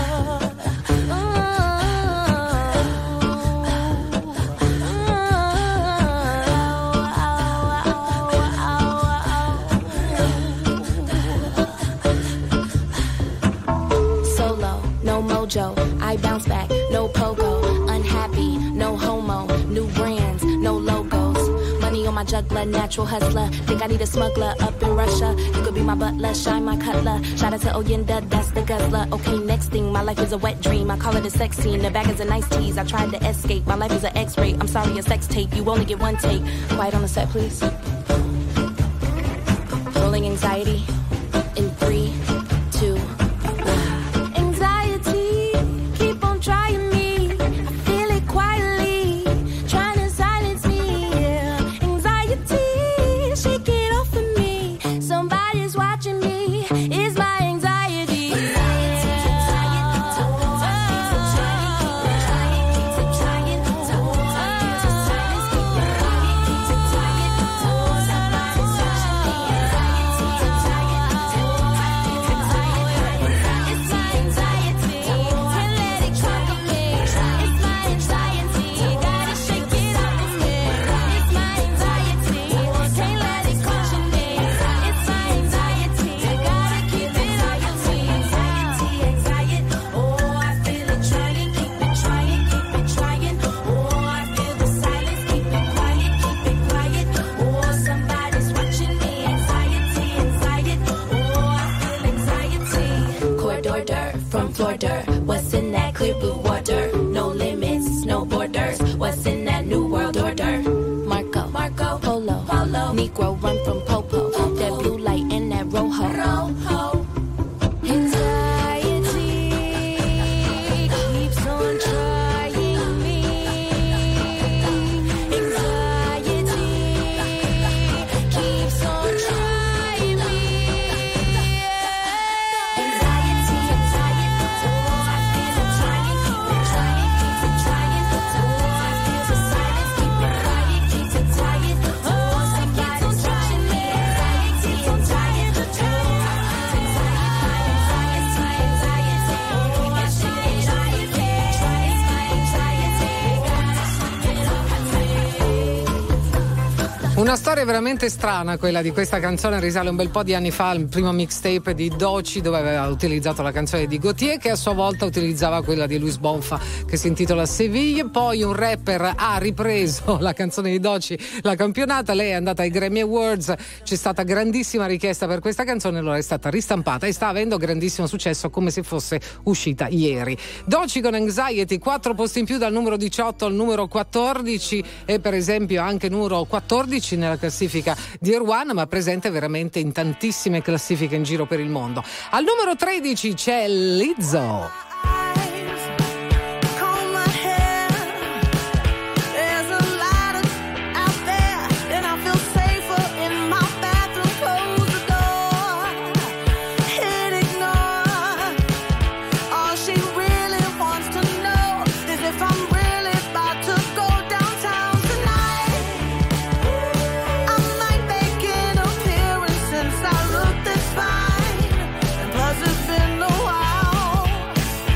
Mojo, I bounce back, no pogo, unhappy, no homo, new brands, no logos, money on my jugular. juggler, natural hustler. Think I need a smuggler up in Russia. You could be my butler, shine my cutler. Shout out to Oyenda, that's the guzzler. Okay, next thing, my life is a wet dream. I call it a sex scene. The bag is a nice tease. I tried to escape. My life is an X-ray. I'm sorry, a sex tape. You only get one take. Quiet on the set, please. Rolling anxiety in three, two, one. Anxiety, keep on trying me. I feel it quietly, trying to silence me. Yeah. Anxiety, shake it off of me. Somebody's watching me. It's my anxiety. What's in that clear blue water? No limits, no borders. What's in that new world order? Marco, Marco, Polo, Polo. Negro run from Popo. Popo. That blue light and that rojo. Rojo. Anxiety keeps on trying me. Anxiety keeps on trying me. Anxiety, anxiety. Una storia veramente strana quella di questa canzone, risale un bel po' di anni fa al primo mixtape di Doci, dove aveva utilizzato la canzone di Gautier, che a sua volta utilizzava quella di Luis Bonfa che si intitola Seville. Poi un rapper ha ripreso la canzone di Doci, la campionata, lei è andata ai Grammy Awards, c'è stata grandissima richiesta per questa canzone, allora è stata ristampata e sta avendo grandissimo successo come se fosse uscita ieri. Doci con Anxiety, quattro posti in più dal numero diciotto al numero quattordici, e per esempio anche numero quattordici nella classifica di Erwan, ma presente veramente in tantissime classifiche in giro per il mondo. Al numero tredici c'è Lizzo. Plus it's been a while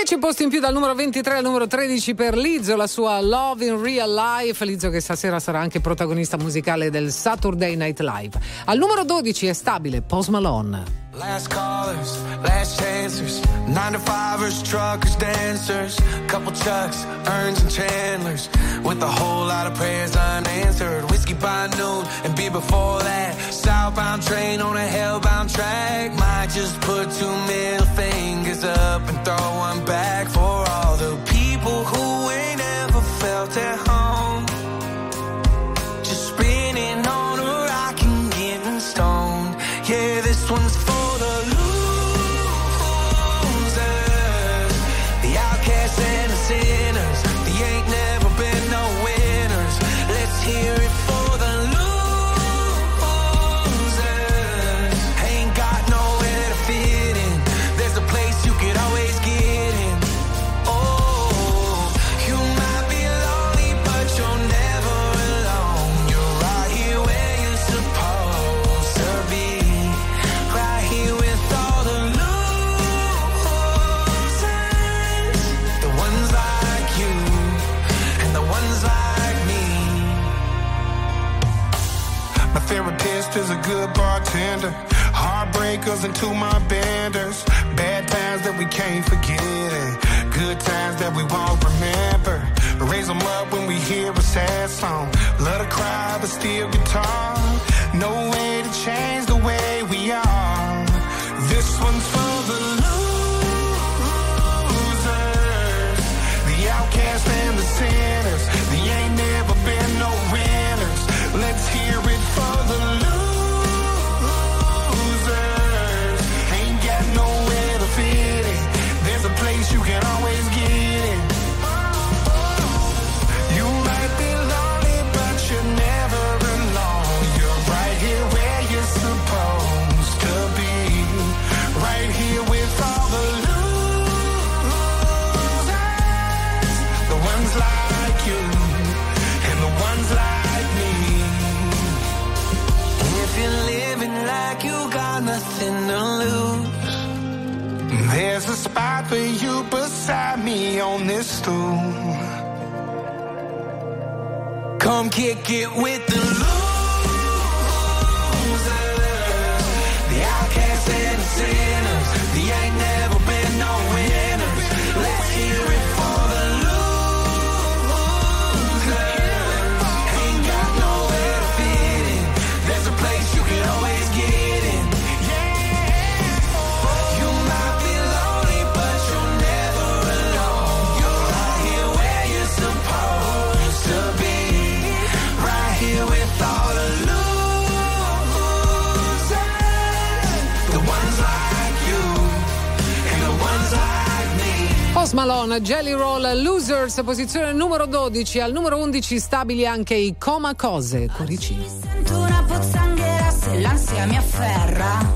dieci posti in più dal numero ventitré al numero tredici per Lizzo, la sua Love in Real Life. Lizzo che stasera sarà anche protagonista musicale del Saturday Night Live. Al numero dodici è stabile Post Malone. Last callers, last chancers, nine to fivers, truckers, dancers, couple Chucks, Earns and Chandlers, with a whole lot of prayers unanswered. Whiskey by noon and beer before that. Southbound train on a hellbound track. Might just put two middle fingers up and throw one back for all the people who ain't ever felt at home. Just spinning on a rock and getting stoned. Yeah, this one's for sinners, they ain't never been no winners. Let's hear it for the losers. Ain't got nowhere to fit in. There's a place you could always get in. Oh, you might be lonely, but you're never alone. You're right here where you're supposed to be. Right here with all the losers, the ones like you and the ones like me. My therapist is a good bartender. Heartbreakers into my benders. Bad times that we can't forget and good times that we won't remember. Raise them up when we hear a sad song. Let her cry but still guitar. No way to change the way we are. This one's for the losers, the outcasts and the sinners. They ain't never been no winners. Let's hear it for the losers. Ain't got nowhere to fit in. There's a place you can always get in. You might be lonely, but you're never alone. You're right here where you're supposed to be. Right here with all the losers, the ones like you and the ones like me. If you're living like you got nothing to lose, there's a spot for you beside me on this stool. Come kick it with the losers, the outcasts and the sinners. They ain't never been no winners. Let's hear it for the losers. Ain't got nowhere to fit in. There's a place you can always get in. You might be lonely, but you're never alone. You're right here where you're supposed to be. Right here with all the losers, the ones like you and the ones like me. Post Malone, Jelly Roll, Losers, posizione numero dodici. Al numero undici stabili anche i Coma Cose, Cuoricini. Sento una pozzanghera se l'ansia mi afferra.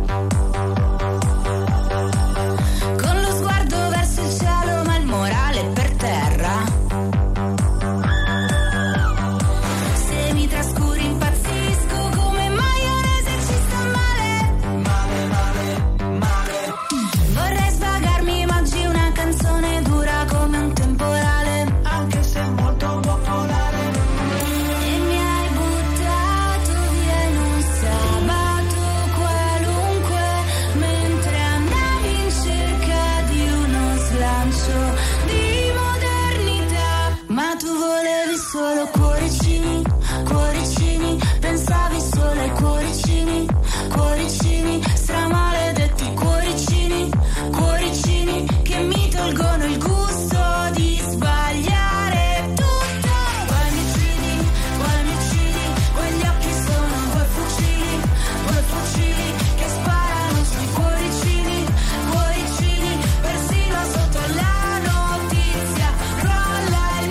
Con lo sguardo verso il cielo, ma il morale è per terra. Se mi trascuri impazzisco come maionese, ci sta male. Male, male, male. Vorrei svagarmi, ma oggi una canzone dura come un temporale, anche se molto popolare. E mi hai buttato via in un sabato qualunque, mentre andavi in cerca di uno slancio di modernità. Ma tu volevi solo cuoricini, cuoricini, pensavi solo ai cuoricini, cuoricini, stramaledetti cuoricini, cuoricini, che mi tolgono il gusto di sbagliare tutto. Poi mi uccidi, poi mi uccidi, quegli occhi sono due fucili, due fucili che sparano sui cuoricini, cuoricini, persino sotto la notizia crolla il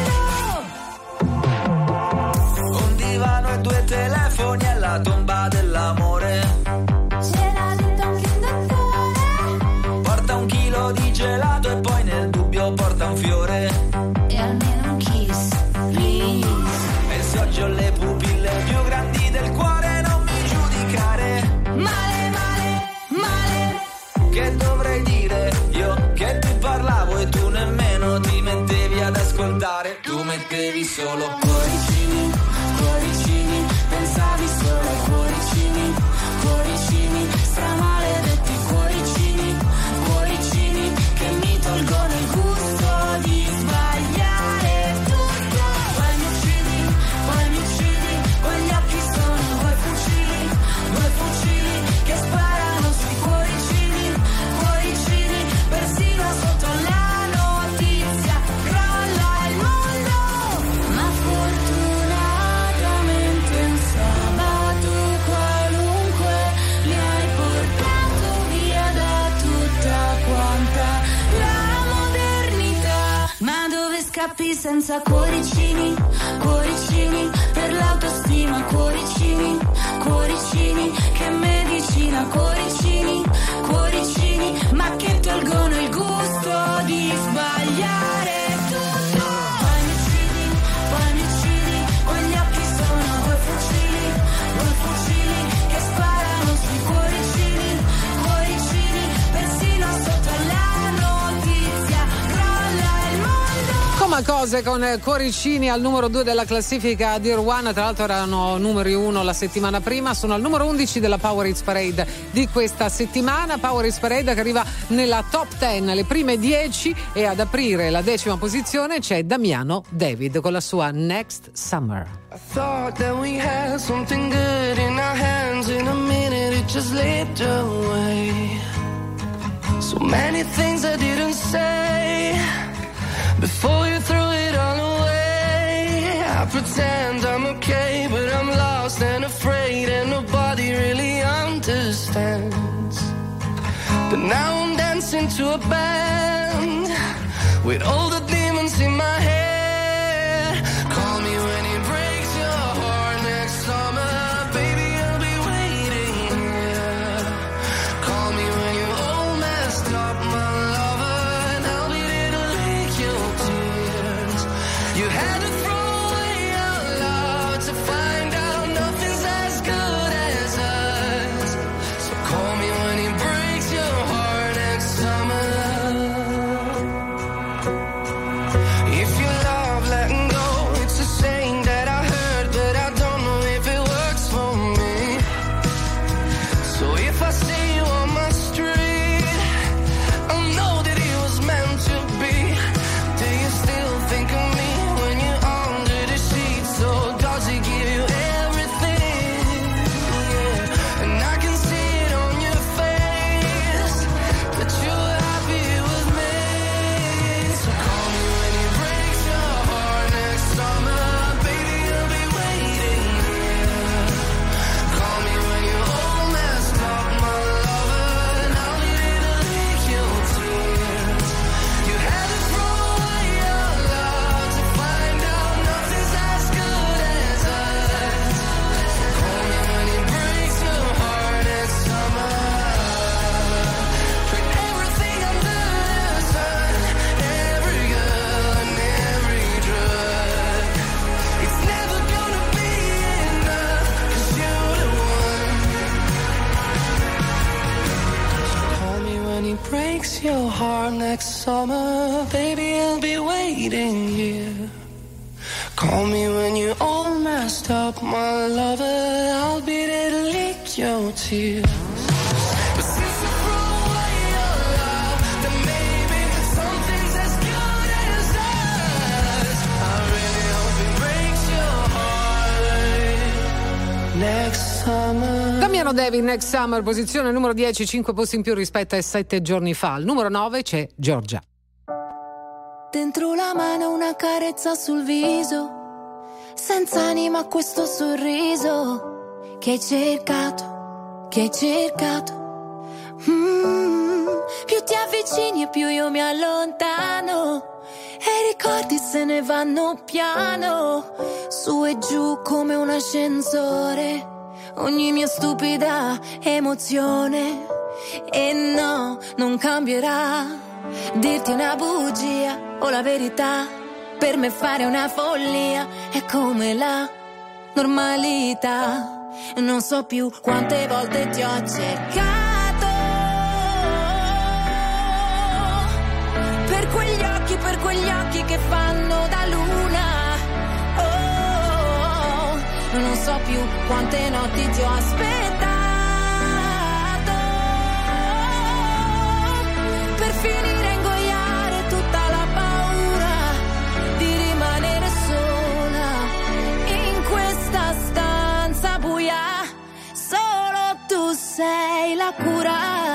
mondo. Un divano e due telefoni alla tomba dell'amore. C'era dentro anche un dottore. Porta un chilo di gelato e poi nel dubbio porta un fiore. E almeno un kiss, please. E se oggi ho le pupille più grandi del cuore, non mi giudicare. Male, male, male. Che dovrei dire io che ti parlo avevi solo cuoricini, cuoricini, pensavi solo ai cuoricini, cuoricini, stramaledetti cuoricini, cuoricini, che mi tolgono il gusto di sbagliare tutto. Poi mi uccidi, poi mi uccidi, quegli occhi sono due fucili, due fucili che sparano sui cuoricini, cuoricini, persino sotto la notizia crolla il mondo. Ma fortunatamente un sabato qualunque mi hai portato via da tutta quanta la modernità. Ma dove scappi senza cuoricini, cuoricini, per l'autostima, cuoricini, cuoricini, che medicina, cuoricini, cuoricini, ma che tolgono il gusto di sbagliare tutto. Poi mi uccidi, poi mi uccidi, quegli occhi sono due fucili, due fucili che sparano sui cuoricini, cuoricini, persino sotto la notizia crolla il mondo. Come cose con eh, cuoricini al numero due della classifica Dear One, tra l'altro erano numeri uno la settimana prima, sono al numero undici della Power Hits Parade di questa settimana. Power Hits Parade che arriva nella top dieci, le prime dieci, e ad aprire la decima posizione c'è Damiano David con la sua Next Summer. I thought that we had something good in our hands. In a minute it just slipped away. So many things I didn't say before you threw it all away. I pretend I'm okay, but I'm lost and afraid, and nobody really understands. But now I'm dancing to a band with all the demons in my head. Call me when it breaks your heart next summer, baby, I'll be waiting here. Call me when you're all messed up, my lover, and I'll be there to lick your tears. You had to throw away your love to find out nothing's as good as us. So call me when it breaks your heart next summer. If you love letting go, it's a saying that I heard, but I don't know if it works for me. So if I see you on my street, I know that it was meant to be. Do you still think of me when you're under the sheets? Or does he give you everything? Yeah. And I can see it on your face that you're happy with me. So call me when he breaks your heart next summer, baby, I'll be waiting here. Call me when you're all messed up, my lover, and I'll be there to lick your tears. You had to throw away your love to find out nothing's as good as us. Call me when he breaks your heart next summer. Put everything under the sun, every gun, every drug. It's never gonna be enough, 'cause you're the one. Call me when he breaks your heart next summer, baby, I'll be waiting here. Call me when you're all messed up, my lover, I'll be there to lick your tears. But since you threw away your love, then maybe something's as good as us. I really hope it breaks your heart next summer. Damiano David, Next Summer, posizione numero dieci, cinque posti in più rispetto ai sette giorni fa. Al numero nove c'è Giorgia. Dentro la mano una carezza sul viso, senza anima questo sorriso che hai cercato, che hai cercato. Mm, più ti avvicini e più io mi allontano, e i ricordi se ne vanno piano, su e giù come un ascensore, ogni mia stupida emozione. E no, non cambierà dirti una bugia o la verità, per me fare una follia è come la normalità. Non so più quante volte ti ho cercato, per quegli occhi, per quegli occhi che fanno da luna, non so più quante notti ti ho aspettato per finire a ingoiare tutta la paura di rimanere sola in questa stanza buia. Solo tu sei la cura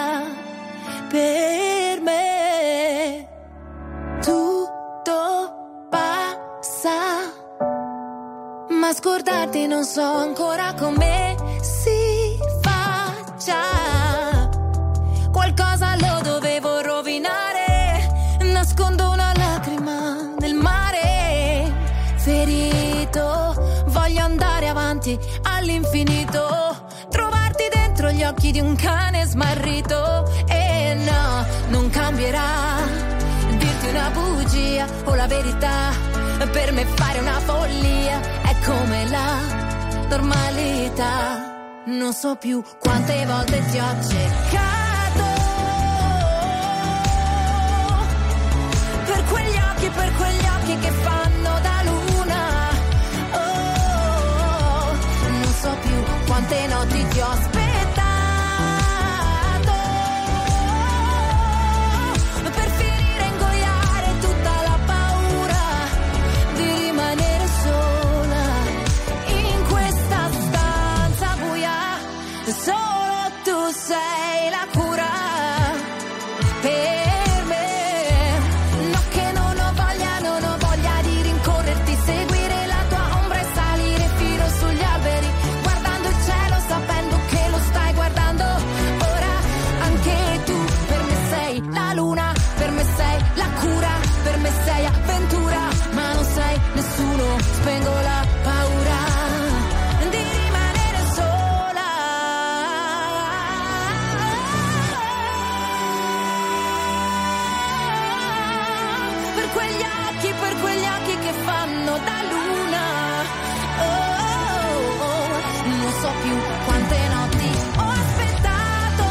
per me. Tutto passa, ma scordarti non so ancora come si faccia. Qualcosa lo dovevo rovinare, nascondo una lacrima nel mare. Ferito, voglio andare avanti all'infinito, trovarti dentro gli occhi di un cane smarrito. E no, non cambierà dirti una bugia o la verità, per me fare una follia è come la normalità. Non so più quante volte ti ho cercato, per quegli occhi, per quegli occhi che fanno da luna. Oh, non so più quante notti ti ho aspettato per finire a ingoiare tutta la paura di rimanere sola in questa stanza buia. Solo tu sei la cura per me. No, che non ho voglia, non ho voglia di rincorrerti, seguire la tua ombra e salire fino sugli alberi, guardando il cielo sapendo che lo stai guardando. Ora anche tu per me sei la luna, per me sei la cura, per me sei avventura, ma non sei nessuno. Spengo la paura di rimanere sola. Per quegli occhi, per quegli occhi che fanno da luna. Oh, oh, oh. Non so più quante notti ho aspettato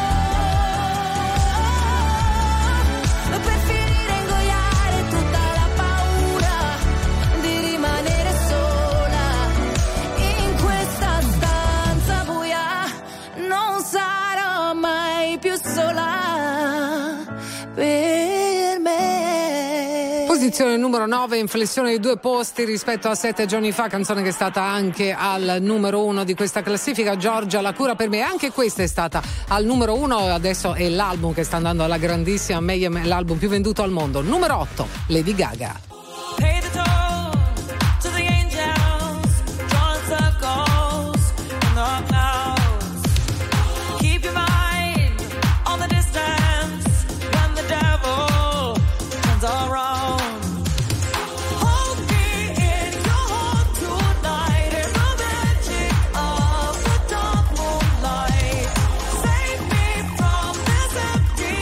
per finire a ingoiare tutta la paura di rimanere sola in questa stanza buia. Non sarò mai più sola per me. Posizione numero nove, inflessione di due posti rispetto a sette giorni fa, canzone che è stata anche al numero uno di questa classifica. Giorgia, la cura per me, anche questa è stata al numero uno, adesso è l'album che sta andando alla grandissima, Mayhem, l'album più venduto al mondo. Numero otto, Lady Gaga. Pay the toll to the angels, drawing circles in the clouds. Keep your mind on the distance when the devil turns around. Hold me in your heart tonight in the magic of the dark moonlight. Save me from this empty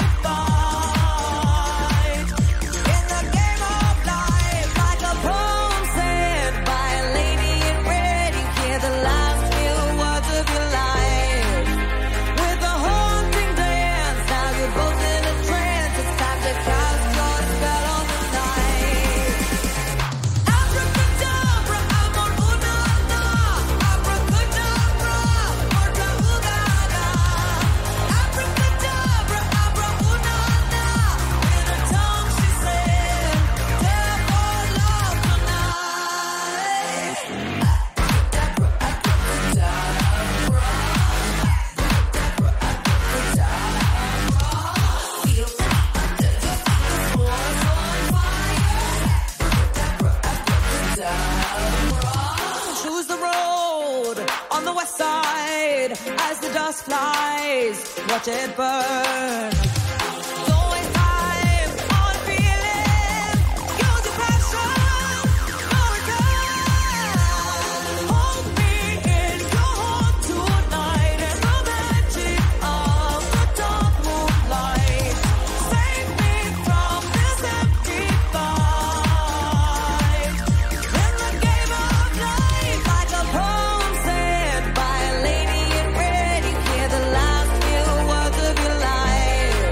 fight in the game of life, like a poem said by a lady in red. You hear the last few words of your life with a haunting dance. Now you're both in a trance. It's time to cast your spell on the night. Abracadabra, amor unana. Abracadabra, morta ugaga. Abracadabra, abra unana. In her tongue she said, devil love tonight. Choose the road on the west side as the dust flies. Watch it burn. Don't waste time on feeling. Use your passion. No return. Hold me in your heart tonight in the magic of the dark moonlight. Save me from this empty fight in the game of life, like a poem said by a lady in red. You hear the last few words of your life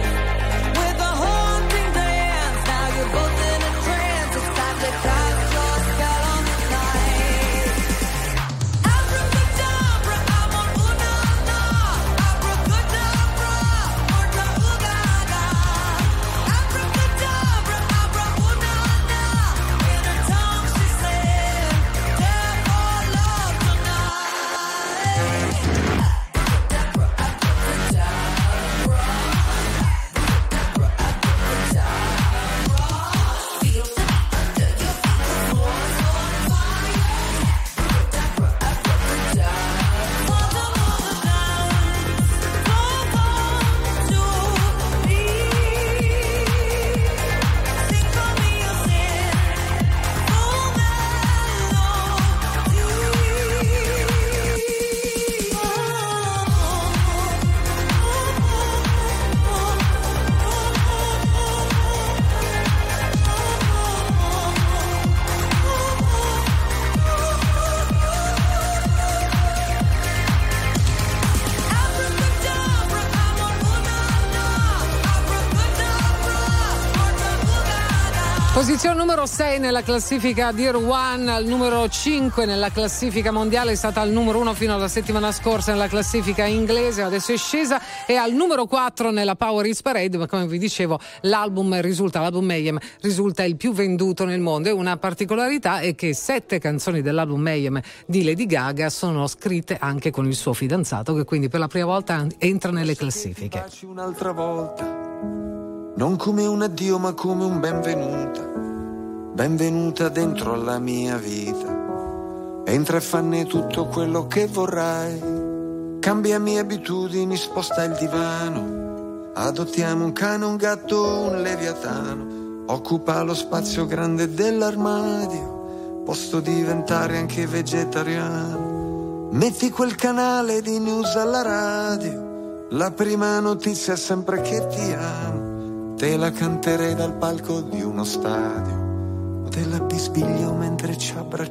Posizione numero sei nella classifica Dear One, al numero cinque nella classifica mondiale, è stata al numero uno fino alla settimana scorsa nella classifica inglese, adesso è scesa, e al numero quattro nella Power Hits Parade, ma come vi dicevo l'album risulta, l'album Mayhem risulta il più venduto nel mondo, e una particolarità è che sette canzoni dell'album Mayhem di Lady Gaga sono scritte anche con il suo fidanzato, che quindi per la prima volta entra nelle classifiche. Un'altra volta, non come un addio ma come un benvenuta, benvenuta dentro alla mia vita. Entra e fanne tutto quello che vorrai, cambiami abitudini, sposta il divano, adottiamo un cane, un gatto, un leviatano, occupa lo spazio grande dell'armadio, posso diventare anche vegetariano, metti quel canale di news alla radio, la prima notizia è sempre che ti amo. Te la canterei dal palco di uno stadio, te la bisbiglio mentre ci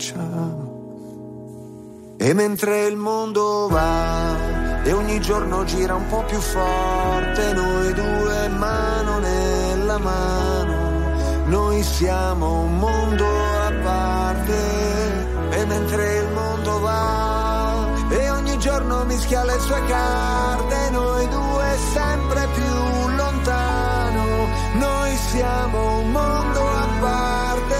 abbracciamo. E mentre il mondo va e ogni giorno gira un po' più forte, noi due mano nella mano, noi siamo un mondo a parte. E mentre il mondo va e ogni giorno mischia le sue carte, noi due sempre più lontano, noi siamo un mondo a parte,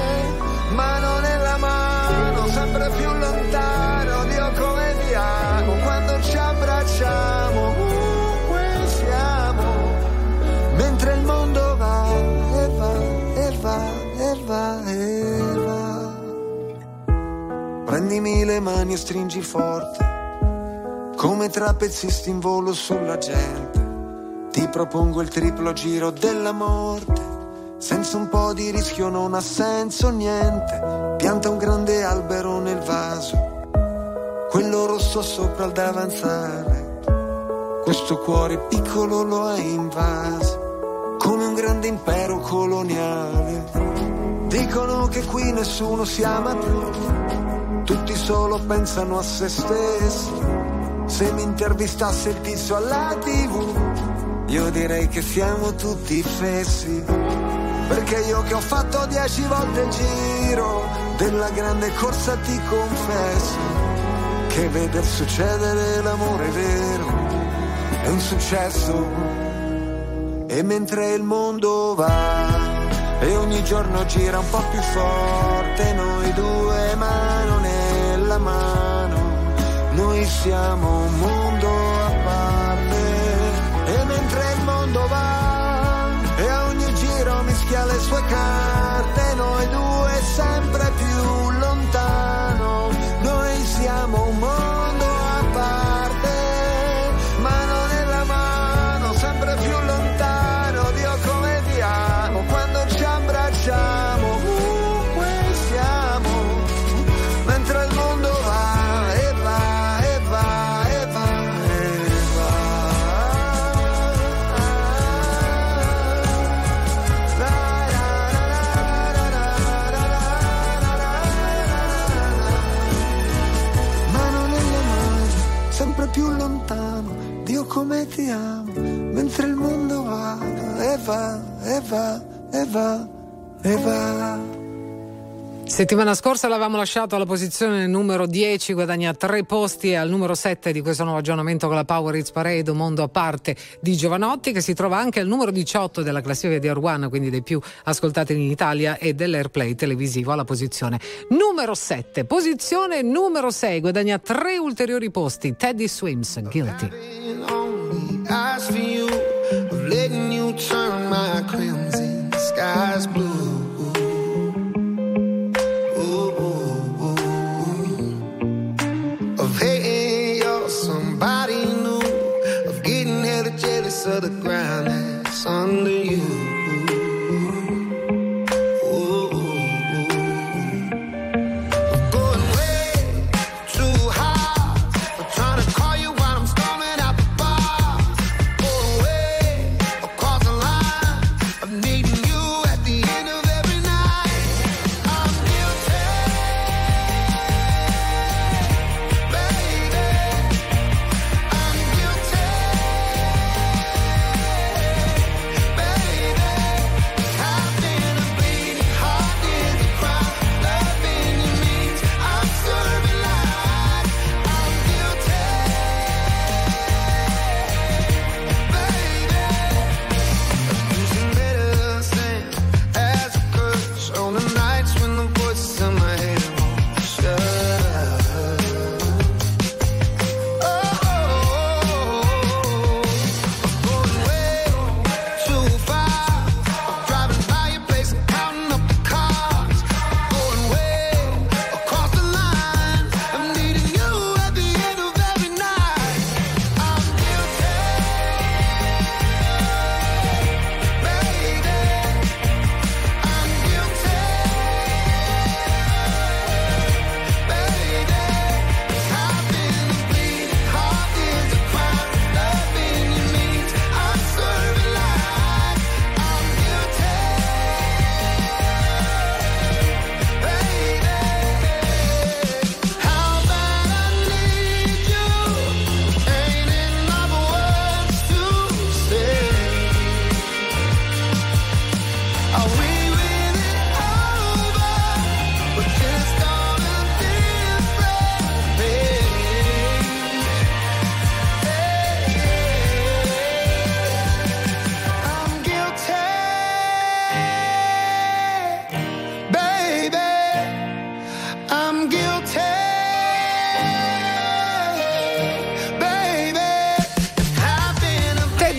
mano nella mano, sempre più lontano, Dio come ti amo, quando ci abbracciamo, ovunque siamo, mentre il mondo va e va e va e va e va. Prendimi le mani e stringi forte, come trapezzisti in volo sulla gente. Ti propongo il triplo giro della morte, senza un po' di rischio non ha senso niente. Pianta un grande albero nel vaso, quello rosso sopra il davanzale, questo cuore piccolo lo hai invaso, come un grande impero coloniale. Dicono che qui nessuno si ama più, tutti solo pensano a se stessi. Se mi intervistasse il tizio alla tivù, io direi che siamo tutti fessi, perché io che ho fatto dieci volte il giro della grande corsa ti confesso che veder succedere l'amore vero è un successo. E mentre il mondo va e ogni giorno gira un po' più forte, noi due mano nella mano, noi siamo un mondo a parte. E mentre il mondo va e a ogni giro mischia le sue carte, noi due sempre più lontano, noi siamo un mondo a parte, mano nella mano, sempre più lontano, Dio come ti amo, quando ci abbracciamo, ovunque siamo, mentre il mondo va e va e va e va e va. Mano nella mano, sempre più lontano, Dio come ti amo, mentre il mondo va e va e va e va e va. Settimana scorsa l'avevamo lasciato alla posizione numero dieci, guadagna tre posti, e al numero sette di questo nuovo aggiornamento con la Power Hits Parade, Un mondo a parte di Giovanotti, che si trova anche al numero diciotto della classifica di One, quindi dei più ascoltati in Italia, e dell'airplay televisivo alla posizione numero sette. Posizione numero sei, guadagna tre ulteriori posti, Teddy Swims, Guilty. Ask for you, of letting you turn my crimson skies blue. Ooh, ooh, ooh. Of hating you're somebody new, of getting hella jealous of the ground that's under you. Ooh, ooh, ooh. Of going way too hard, for trying to call you while I'm storming out the bar. Oh,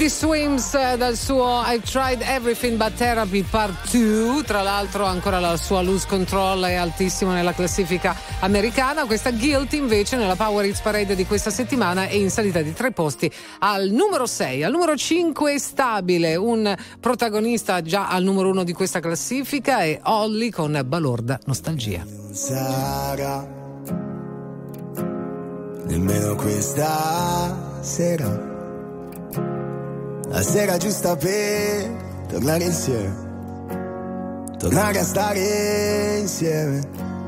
Teddy Swims eh, dal suo I've Tried Everything But Therapy Part due, tra l'altro ancora la sua Lose Control è altissimo nella classifica americana. Questa Guilty invece nella Power Hits Parade di questa settimana è in salita di tre posti al numero sei. Al numero cinque stabile, un protagonista già al numero uno di questa classifica è Olly con Balorda Nostalgia. Sarà nemmeno questa sera, la sera giusta per tornare insieme, tornare a stare insieme.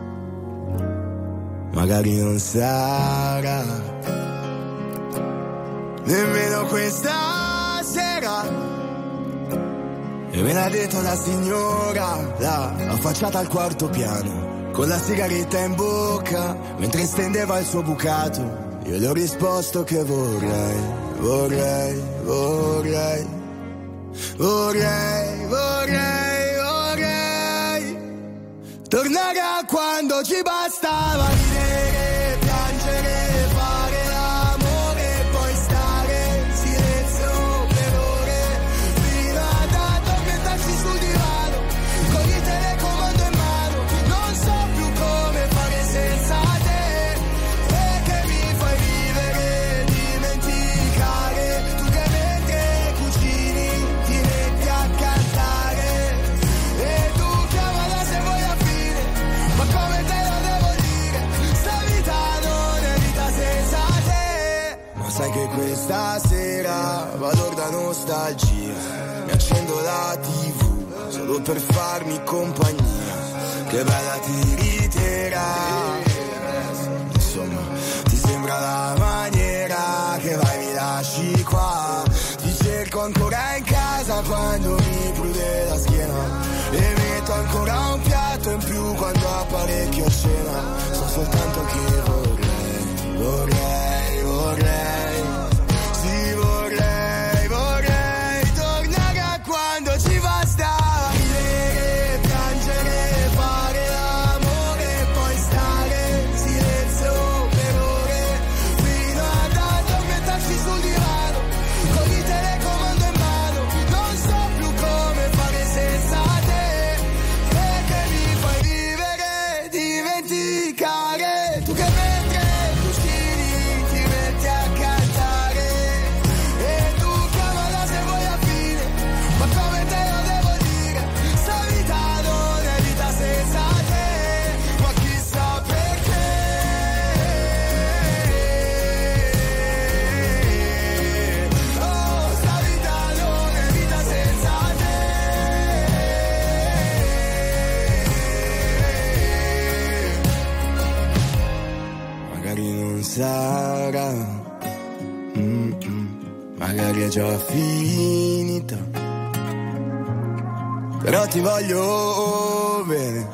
Magari non sarà nemmeno questa sera, e me l'ha detto la signora, là, affacciata al quarto piano, con la sigaretta in bocca, mentre stendeva il suo bucato. Io le ho risposto che vorrei, vorrei, vorrei, vorrei, vorrei, vorrei tornare a quando ci bastava ridere, piangere, fare l'amore e poi stare in silenzio per ore, fino ad addormentarsi sul divano, con il telecomando in mano. Non so più come fare senza te, e che mi fai vivere, dimenticare, tu che mentre cucini ti metti a cantare, e tu chiamala se vuoi a fine, ma come te lo devo dire, sta vita non è vita senza te. Ma sai che questa sera vado da nostalgia, mi accendo la tivù solo per farmi compagnia, che bella tiritera, insomma ti sembra la maniera che vai mi lasci qua, ti cerco ancora in casa quando mi prude la schiena, e metto ancora un piatto in più quando apparecchio a cena. So soltanto che vorrei, vorrei, vorrei, sì vorrei, vorrei tornare a quando ci bastava ridere, piangere, fare l'amore e poi stare in silenzio per ore, fino ad addormentarsi sul divano, con il telecomando in mano. Non so più come fare senza te, e che mi fai vivere, dimenticare, tu che mentre cucini ti metti a cantare, e tu chiamala se vuoi a fine, ma come te lo devo dire, sta vita non è vita senza te, ma chissà perché. Oh, sta vita non è vita senza te. Magari non sarà, mm-mm, magari è già finita, però ti voglio bene,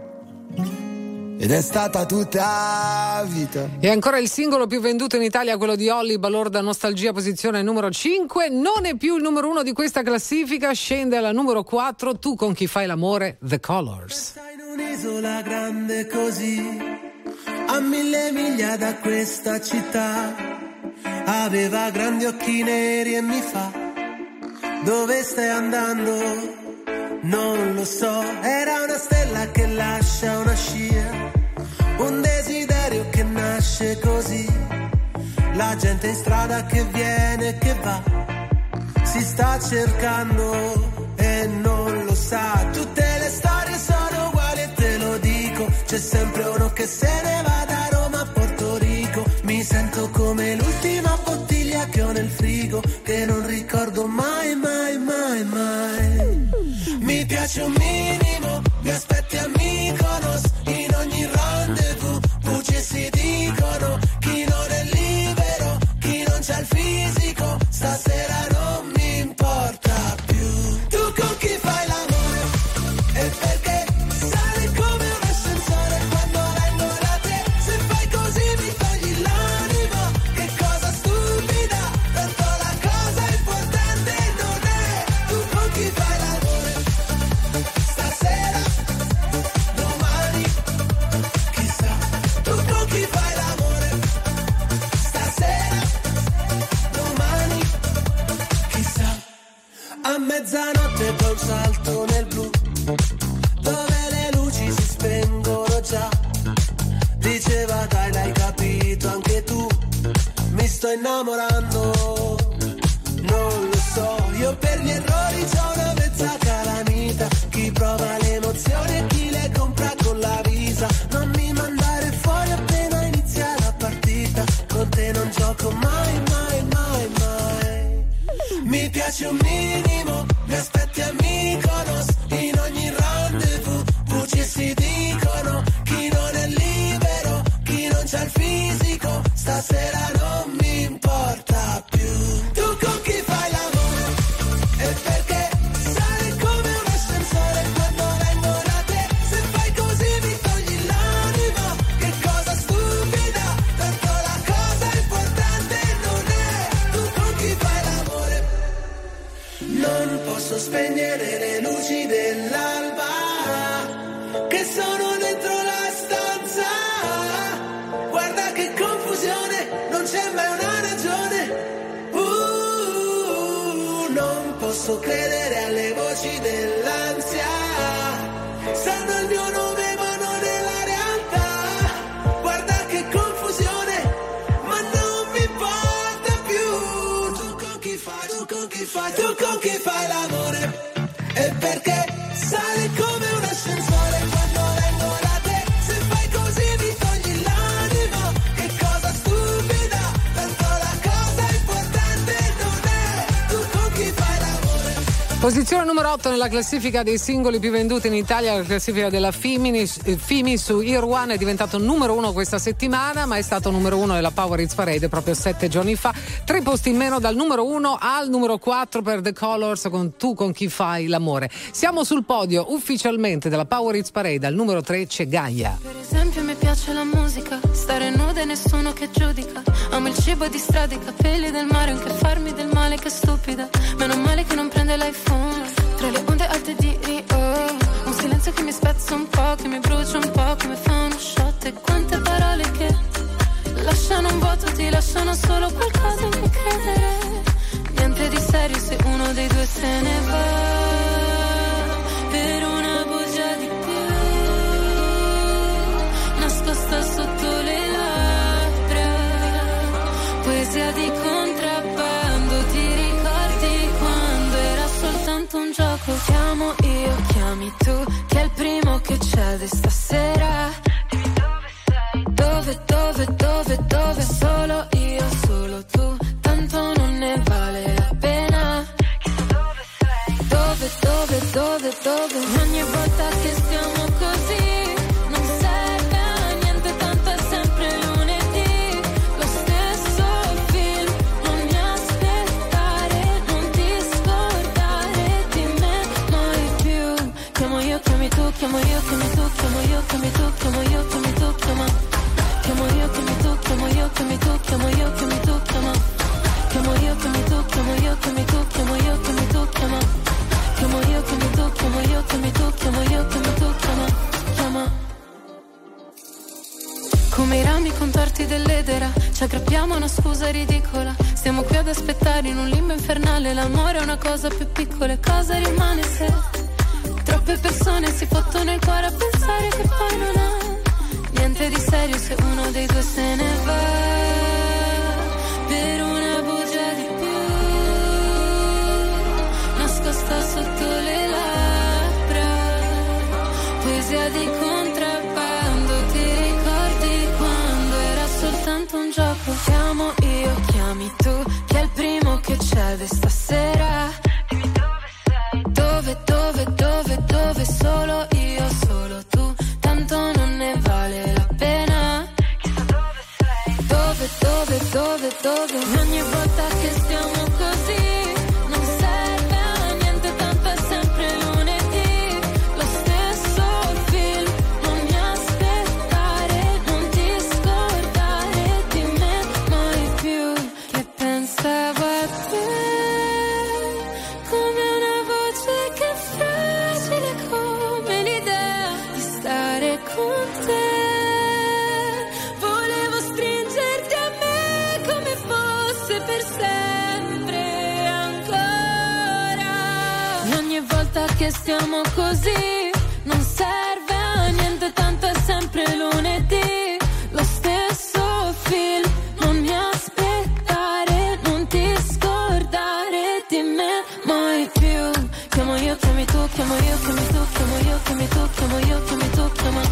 ed è stata tutta vita. E ancora il singolo più venduto in Italia, quello di Olly, Balorda Nostalgia, posizione numero cinque. Non è più il numero uno di questa classifica, scende alla numero quattro. Tu con chi fai l'amore, The Colors. In un'isola grande così, a mille miglia da questa città, aveva grandi occhi neri e mi fa: dove stai andando? Non lo so. Era una stella che lascia una scia, un desiderio che nasce così, la gente in strada che viene e che va, si sta cercando e non lo sa. Tutte le storie sono uguali e te lo dico, c'è sempre uno che se ne va da Roma a Porto Rico. Mi sento come l'ultima bottiglia che ho nel frigo, che non ricordo mai, mai, mai, mai. Mi piace un minimo, mi aspetti a Mykonos, in ogni rendezvous bugie si dicono, chi non è libero, chi non c'ha il fisico, stasera non mi importa più. Tu con chi fai l'amore? E perché sali come un ascensore quando vengo da te? Se fai così mi togli l'anima, che cosa stupida, tanto la cosa importante non è. Tu con chi fai l'amore? Stasera innamorando. Non lo so, io per gli errori c'ho una mezza calamita. Chi prova l'emozione e chi le compra con la visa. Non mi mandare fuori appena inizia la partita. Con te non gioco mai, mai, mai, mai. Mi piace un minimo, mi aspetti a Mykonos. In ogni rendezvous, voci si dicono. Chi non è libero, chi non c'ha il fisico. Stasera non mi importa più. Tu con chi fai l'amore? E perché sale come un ascensore quando vengo da te. Se fai così mi togli l'anima. Che cosa stupida, tanto la cosa importante non è. Tu con chi fai l'amore? Non posso spegnere le luci dell'alba che sono dentro la stanza. Guarda che confusione, non c'è mai una ragione. Uh, non posso credere alle voci dell'ansia. Sanno il mio nome ma non è la realtà. Guarda che confusione, ma non mi importa più. Tu con chi fai, tu con chi fai, tu con chi fai l'amore? E perché sale come un ascensore quando vengo da te. Se fai così mi togli l'anima. Che cosa stupida, tanto la cosa importante non è. Tu con chi fai l'amore? Posizione numero otto nella classifica dei singoli più venduti in Italia, la classifica della Fimi, Fimi su Ear One. È diventato numero uno questa settimana, ma è stato numero uno nella Power Hits Parade proprio sette giorni fa. Tre posti in meno dal numero uno al numero quattro per The Colors con Tu con chi fai l'amore. Siamo sul podio ufficialmente della Power Hits Parade. Al numero tre c'è Gaia. Per esempio mi piace la musica, stare nuda e nessuno che giudica. Amo il cibo di strada, i capelli del mare, anche farmi del male, che stupida. Meno male che non prende l'iPhone. Tra le onde alte di Rio, un silenzio che mi spezza un po', che mi brucia un po', che mi fa uno shot. E quante parole che lasciano un vuoto, ti lasciano solo qualcosa in cui credere. Niente di serio se uno dei due se ne va. Per una bugia di più nascosta sotto le labbra. Poesia di contrabbando, ti ricordi quando era soltanto un gioco? Chiamo io, chiami tu, che è il primo che c'è stasera. Dimmi dove sei, dove, dove, dove, dove? Solo io, solo tu, tanto non ne vale la pena. Chissà dove sei, dove, dove, dove, dove? Ogni volta che stiamo così non serve a niente, tanto è sempre lunedì. Lo stesso film, non mi aspettare, non ti scordare di me mai più. Chiamo io, chiami tu, chiamo io, chiami tu, chiamo io, chiami tu, chiamo io, chiami tu, chiama. Chiamo io, chiami tu, chiamo io, chiami tu, chiamo io, chiami tu, chiama. Chiamo io, chiami tu, chiamo io, chiami tu, chiamo io, chiami tu, chiama. Chiamo io, chiami tu, chiamo io, chiami tu, chiamo io, chiami tu, chiama. Chiama. Come i rami contorti dell'edera, ci aggrappiamo a una scusa ridicola. Stiamo qui ad aspettare in un limbo infernale. L'amore è una cosa più piccola, e cosa rimane se troppe persone si fottono il cuore a pensare che poi non ha niente di serio se uno dei due se ne va. Per una bugia di più nascosta sotto le labbra. Poesia di contrabbando, ti ricordi quando era soltanto un gioco? Chiamo io, chiami tu, che è il primo che c'è stasera. Dimmi dove sei, dove, dove, dove, dove? Solo io, solo tu, tanto non ne vale la pena. Chissà dove sei, dove, dove, dove, dove? Ogni volta che stiamo così non serve a niente, tanto è sempre lunedì. Lo stesso film, non mi aspettare, non ti scordare di me mai più. Che pensavo a te come una voce che è fragile come l'idea di stare con te. Volevo stringerti a me come fosse per sempre ancora. E ogni volta che stiamo così non serve a niente, tanto è sempre lunedì. Lo stesso film, non mi aspettare,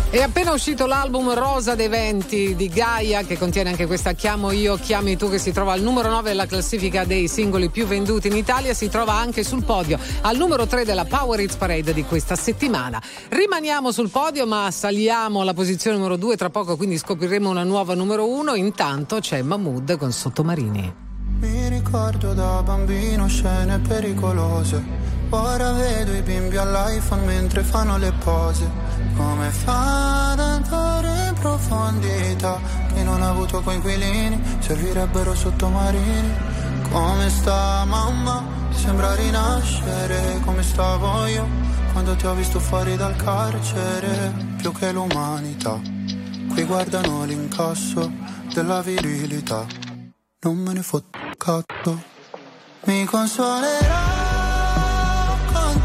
È appena uscito l'album Rosa dei Venti di Gaia, che contiene anche questa Chiamo io, chiami tu, che si trova al numero nove della classifica dei singoli più venduti in Italia. Si trova anche sul podio al numero tre della Power Hits Parade di questa settimana. Rimaniamo sul podio, ma saliamo alla posizione numero due tra poco, quindi scopriremo una nuova numero uno. Intanto c'è Mahmood con Sottomarini. Mi ricordo da bambino scene pericolose, ora vedo i bimbi all'iPhone mentre fanno le pose. Come fa ad andare in profondità? Chi non ha avuto coinquilini servirebbero sottomarini. Come sta mamma? Ti sembra rinascere come stavo io quando ti ho visto fuori dal carcere. Più che l'umanità, qui guardano l'incasso della virilità. Non me ne fotto cazzo. Mi consolerò con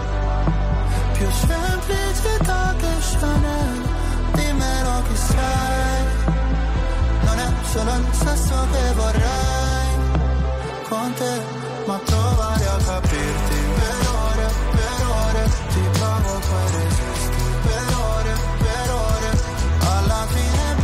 te, più semplicità che Chanel. Dimmelo chi sei, non è solo il sesso che vorrei con te, ma provare a capirti per ore, per ore. Ti provo poi resisti per ore, per ore. Alla fine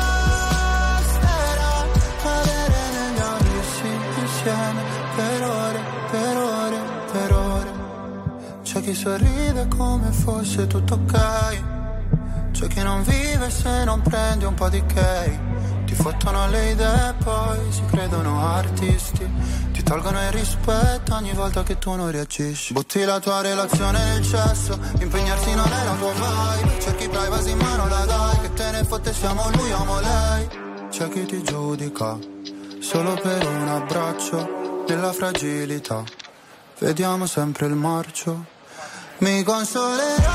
basterà cadere negli abissi insieme per ore, per ore, per ore. C'è chi sorride come fosse tutto ok, c'è chi non vive se non prende un po' di cake. Ti fottono le idee e poi si credono artisti, ti tolgono il rispetto ogni volta che tu non reagisci. Butti la tua relazione nel cesso, impegnarsi non è la tua vibe. Cerchi privacy ma non la dai, che te ne fotte siamo lui o lei. C'è chi ti giudica solo per un abbraccio nella fragilità. Vediamo sempre il marcio. Mi consolerò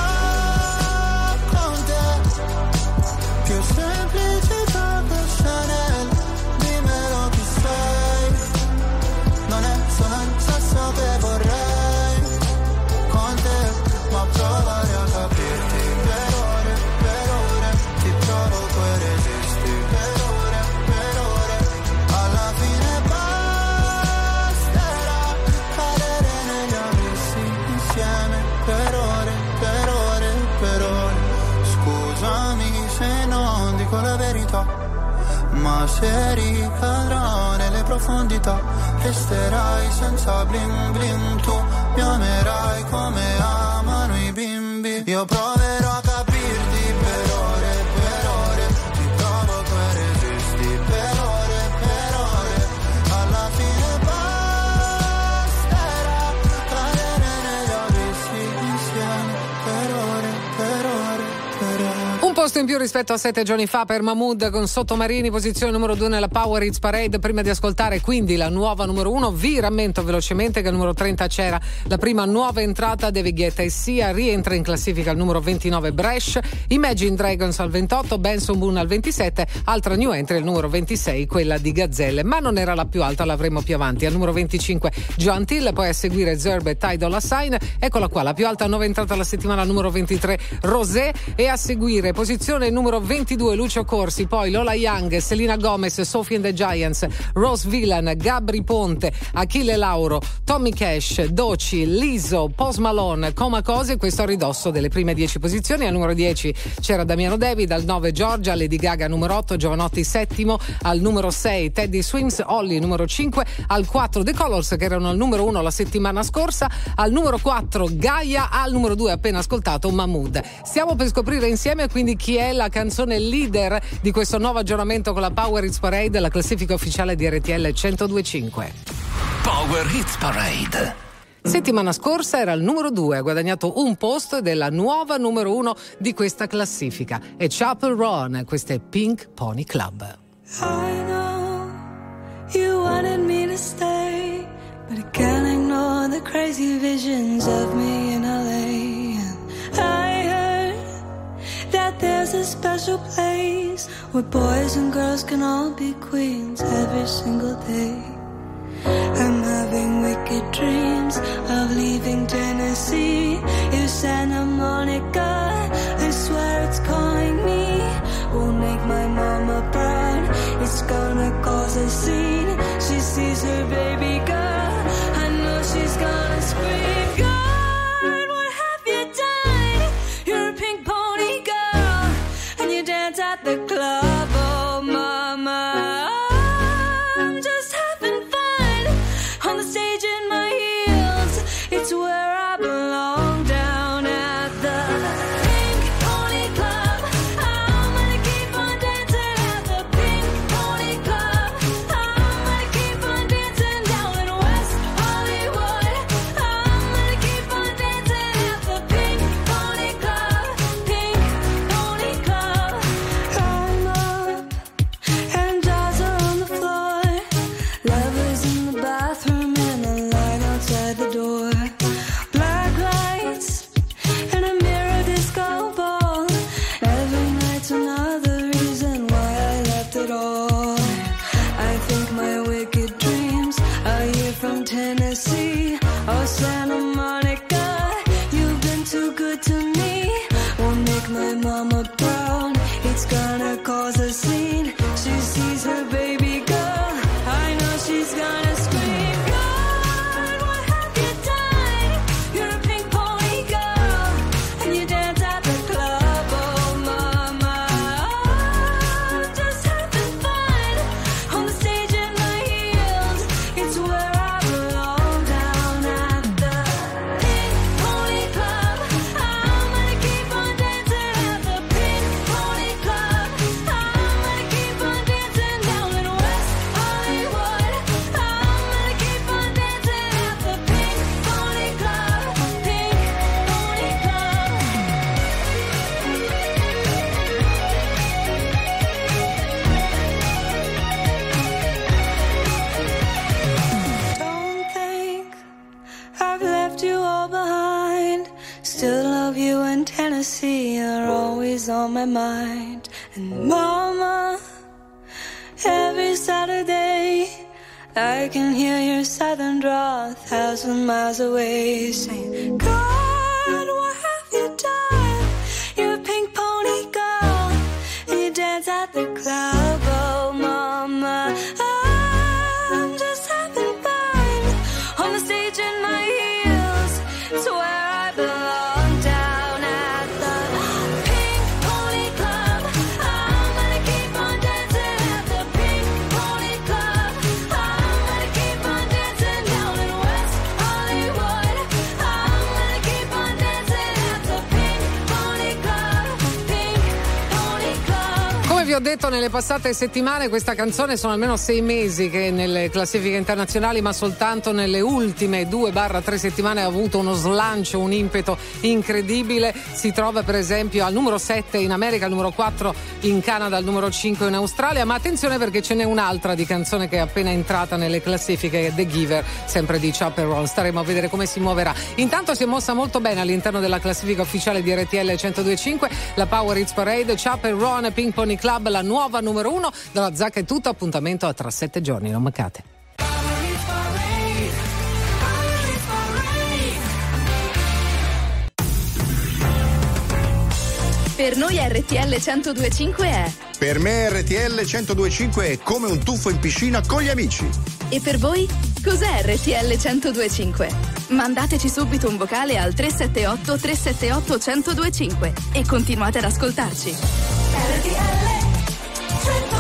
con te, più semplicità che Chanel. Dimmelo chi sei, non è solo il sesso che vorrei con te, ma provare a capirti per ore, per ore. Ti provo poi resisti per ore, per ore. Alla fine basterà cadere negli abissi insieme per ore, per ore, per ore. Scusami se non dico la verità, ma se ricadrò nelle profondità resterai senza bling bling. Tu mi amerai come amano i bimbi. Io proverò a capirti per ore, per ore. Ti provo poi resisti per ore, per ore. Alla fine basterà cadere negli abissi insieme per ore, per ore, per ore. Un posto in più rispetto a sette giorni fa per Mahmood con Sottomarini, posizione numero due nella Power Hits Parade. Prima di ascoltare quindi la nuova numero uno, vi rammento velocemente che al numero trenta c'era la prima nuova entrata, David Guetta e Sia. Rientra in classifica al numero ventinove Bresh, Imagine Dragons al ventotto, Benson Boone al ventisette, altra new entry al numero ventisei, quella di Gazzelle, ma non era la più alta, l'avremo più avanti. Al numero venticinque Joan Till, poi a seguire Zerb e Ty Dolla Sign. Eccola qua, la più alta nuova entrata alla settimana al numero ventitré Rosé, e a seguire posizione numero ventidue Lucio Corsi, poi Lola Young, Selena Gomez, Sophie and the Giants, Rose Villain, Gabri Ponte, Achille Lauro, Tommy Cash, Doci, Liso, Post Malone, Coma Cose. Questo a ridosso delle prime dieci posizioni. Al numero dieci c'era Damiano David, al nove Giorgia, Lady Gaga numero otto, Giovanotti settimo, al numero sei Teddy Swims, Olly numero cinque, al quattro The Colors che erano al numero uno la settimana scorsa, al numero quattro Gaia, al numero due appena ascoltato Mahmood. Stiamo per scoprire insieme quindi chi è la canzone leader di questo nuovo aggiornamento con la Power Hits Parade, la classifica ufficiale di R T L centodue e cinque. Power Hits Parade. Settimana scorsa era al numero due, ha guadagnato un posto ed è la nuova numero uno di questa classifica. È Chapel Roan, questo è Pink Pony Club. I know you wanted me to stay, but I can't ignore the crazy visions of me in L A. I heard that there's a special place where boys and girls can all be queens every single day. I'm having wicked dreams of leaving Tennessee. If Santa Monica, I swear it's calling me. Won't make my mama proud, it's gonna cause a scene. She sees her baby girl, I know she's gonna scream. God, what have you done? You're a pink pony girl. my mama brown. It's gonna cause a scene. She sees her baby girl. I know she's gonna scream. God, what have you done? You're a pink pony girl, and you dance at the club. Oh, mama, I'm just having fun on the stage in my heels. It's where I belong, down at the Pink Pony Club. I'm gonna keep on dancing at the Pink Pony Club. I'm gonna keep on dancing down in West Hollywood. I'm gonna keep on dancing at the Pink Pony Club. Pink Pony Club. Don't think I've left you all behind. Still love you in Tennessee. You're always on my mind. And mama, every Saturday I can hear your southern drawl a thousand miles away, saying, God, what have you done? You're a pink pony girl, and you dance at the club. Oh, mama, I'm just having fun on the stage in my heels. It's where I belong, down at the Pink Pony Club. I'm gonna keep on dancing at the Pink Pony Club. I'm gonna keep on dancing down in West Hollywood. I'm gonna keep on dancing at the Pink Pony Club. Pink Pony Club. Come vi ho detto nelle passate settimane, questa canzone sono almeno sei mesi che è nelle classifiche internazionali, ma soltanto nelle ultime due barra tre settimane ha avuto uno slancio, un impeto incredibile. Si trova per esempio al numero sette in America, al numero quattro in Canada, al numero cinque in Australia. Ma attenzione, perché ce n'è un'altra di canzone che è appena entrata nelle classifiche, The Giver, sempre di Chappell Roan. Staremo a vedere come si muoverà. Intanto si è mossa molto bene all'interno della classifica ufficiale di R T L centodue e cinque la Power Hits Parade. Chappell Roan, Pink Pony Club, la nuova numero uno. Dalla Zacca è tutto, appuntamento a tra sette giorni, non mancate. Per noi R T L centodue e cinque è. Per me R T L centodue e cinque è come un tuffo in piscina con gli amici. E per voi? Cos'è R T L centodue e cinque? Mandateci subito un vocale al tre sette otto tre sette otto centodue e cinque e continuate ad ascoltarci. R T L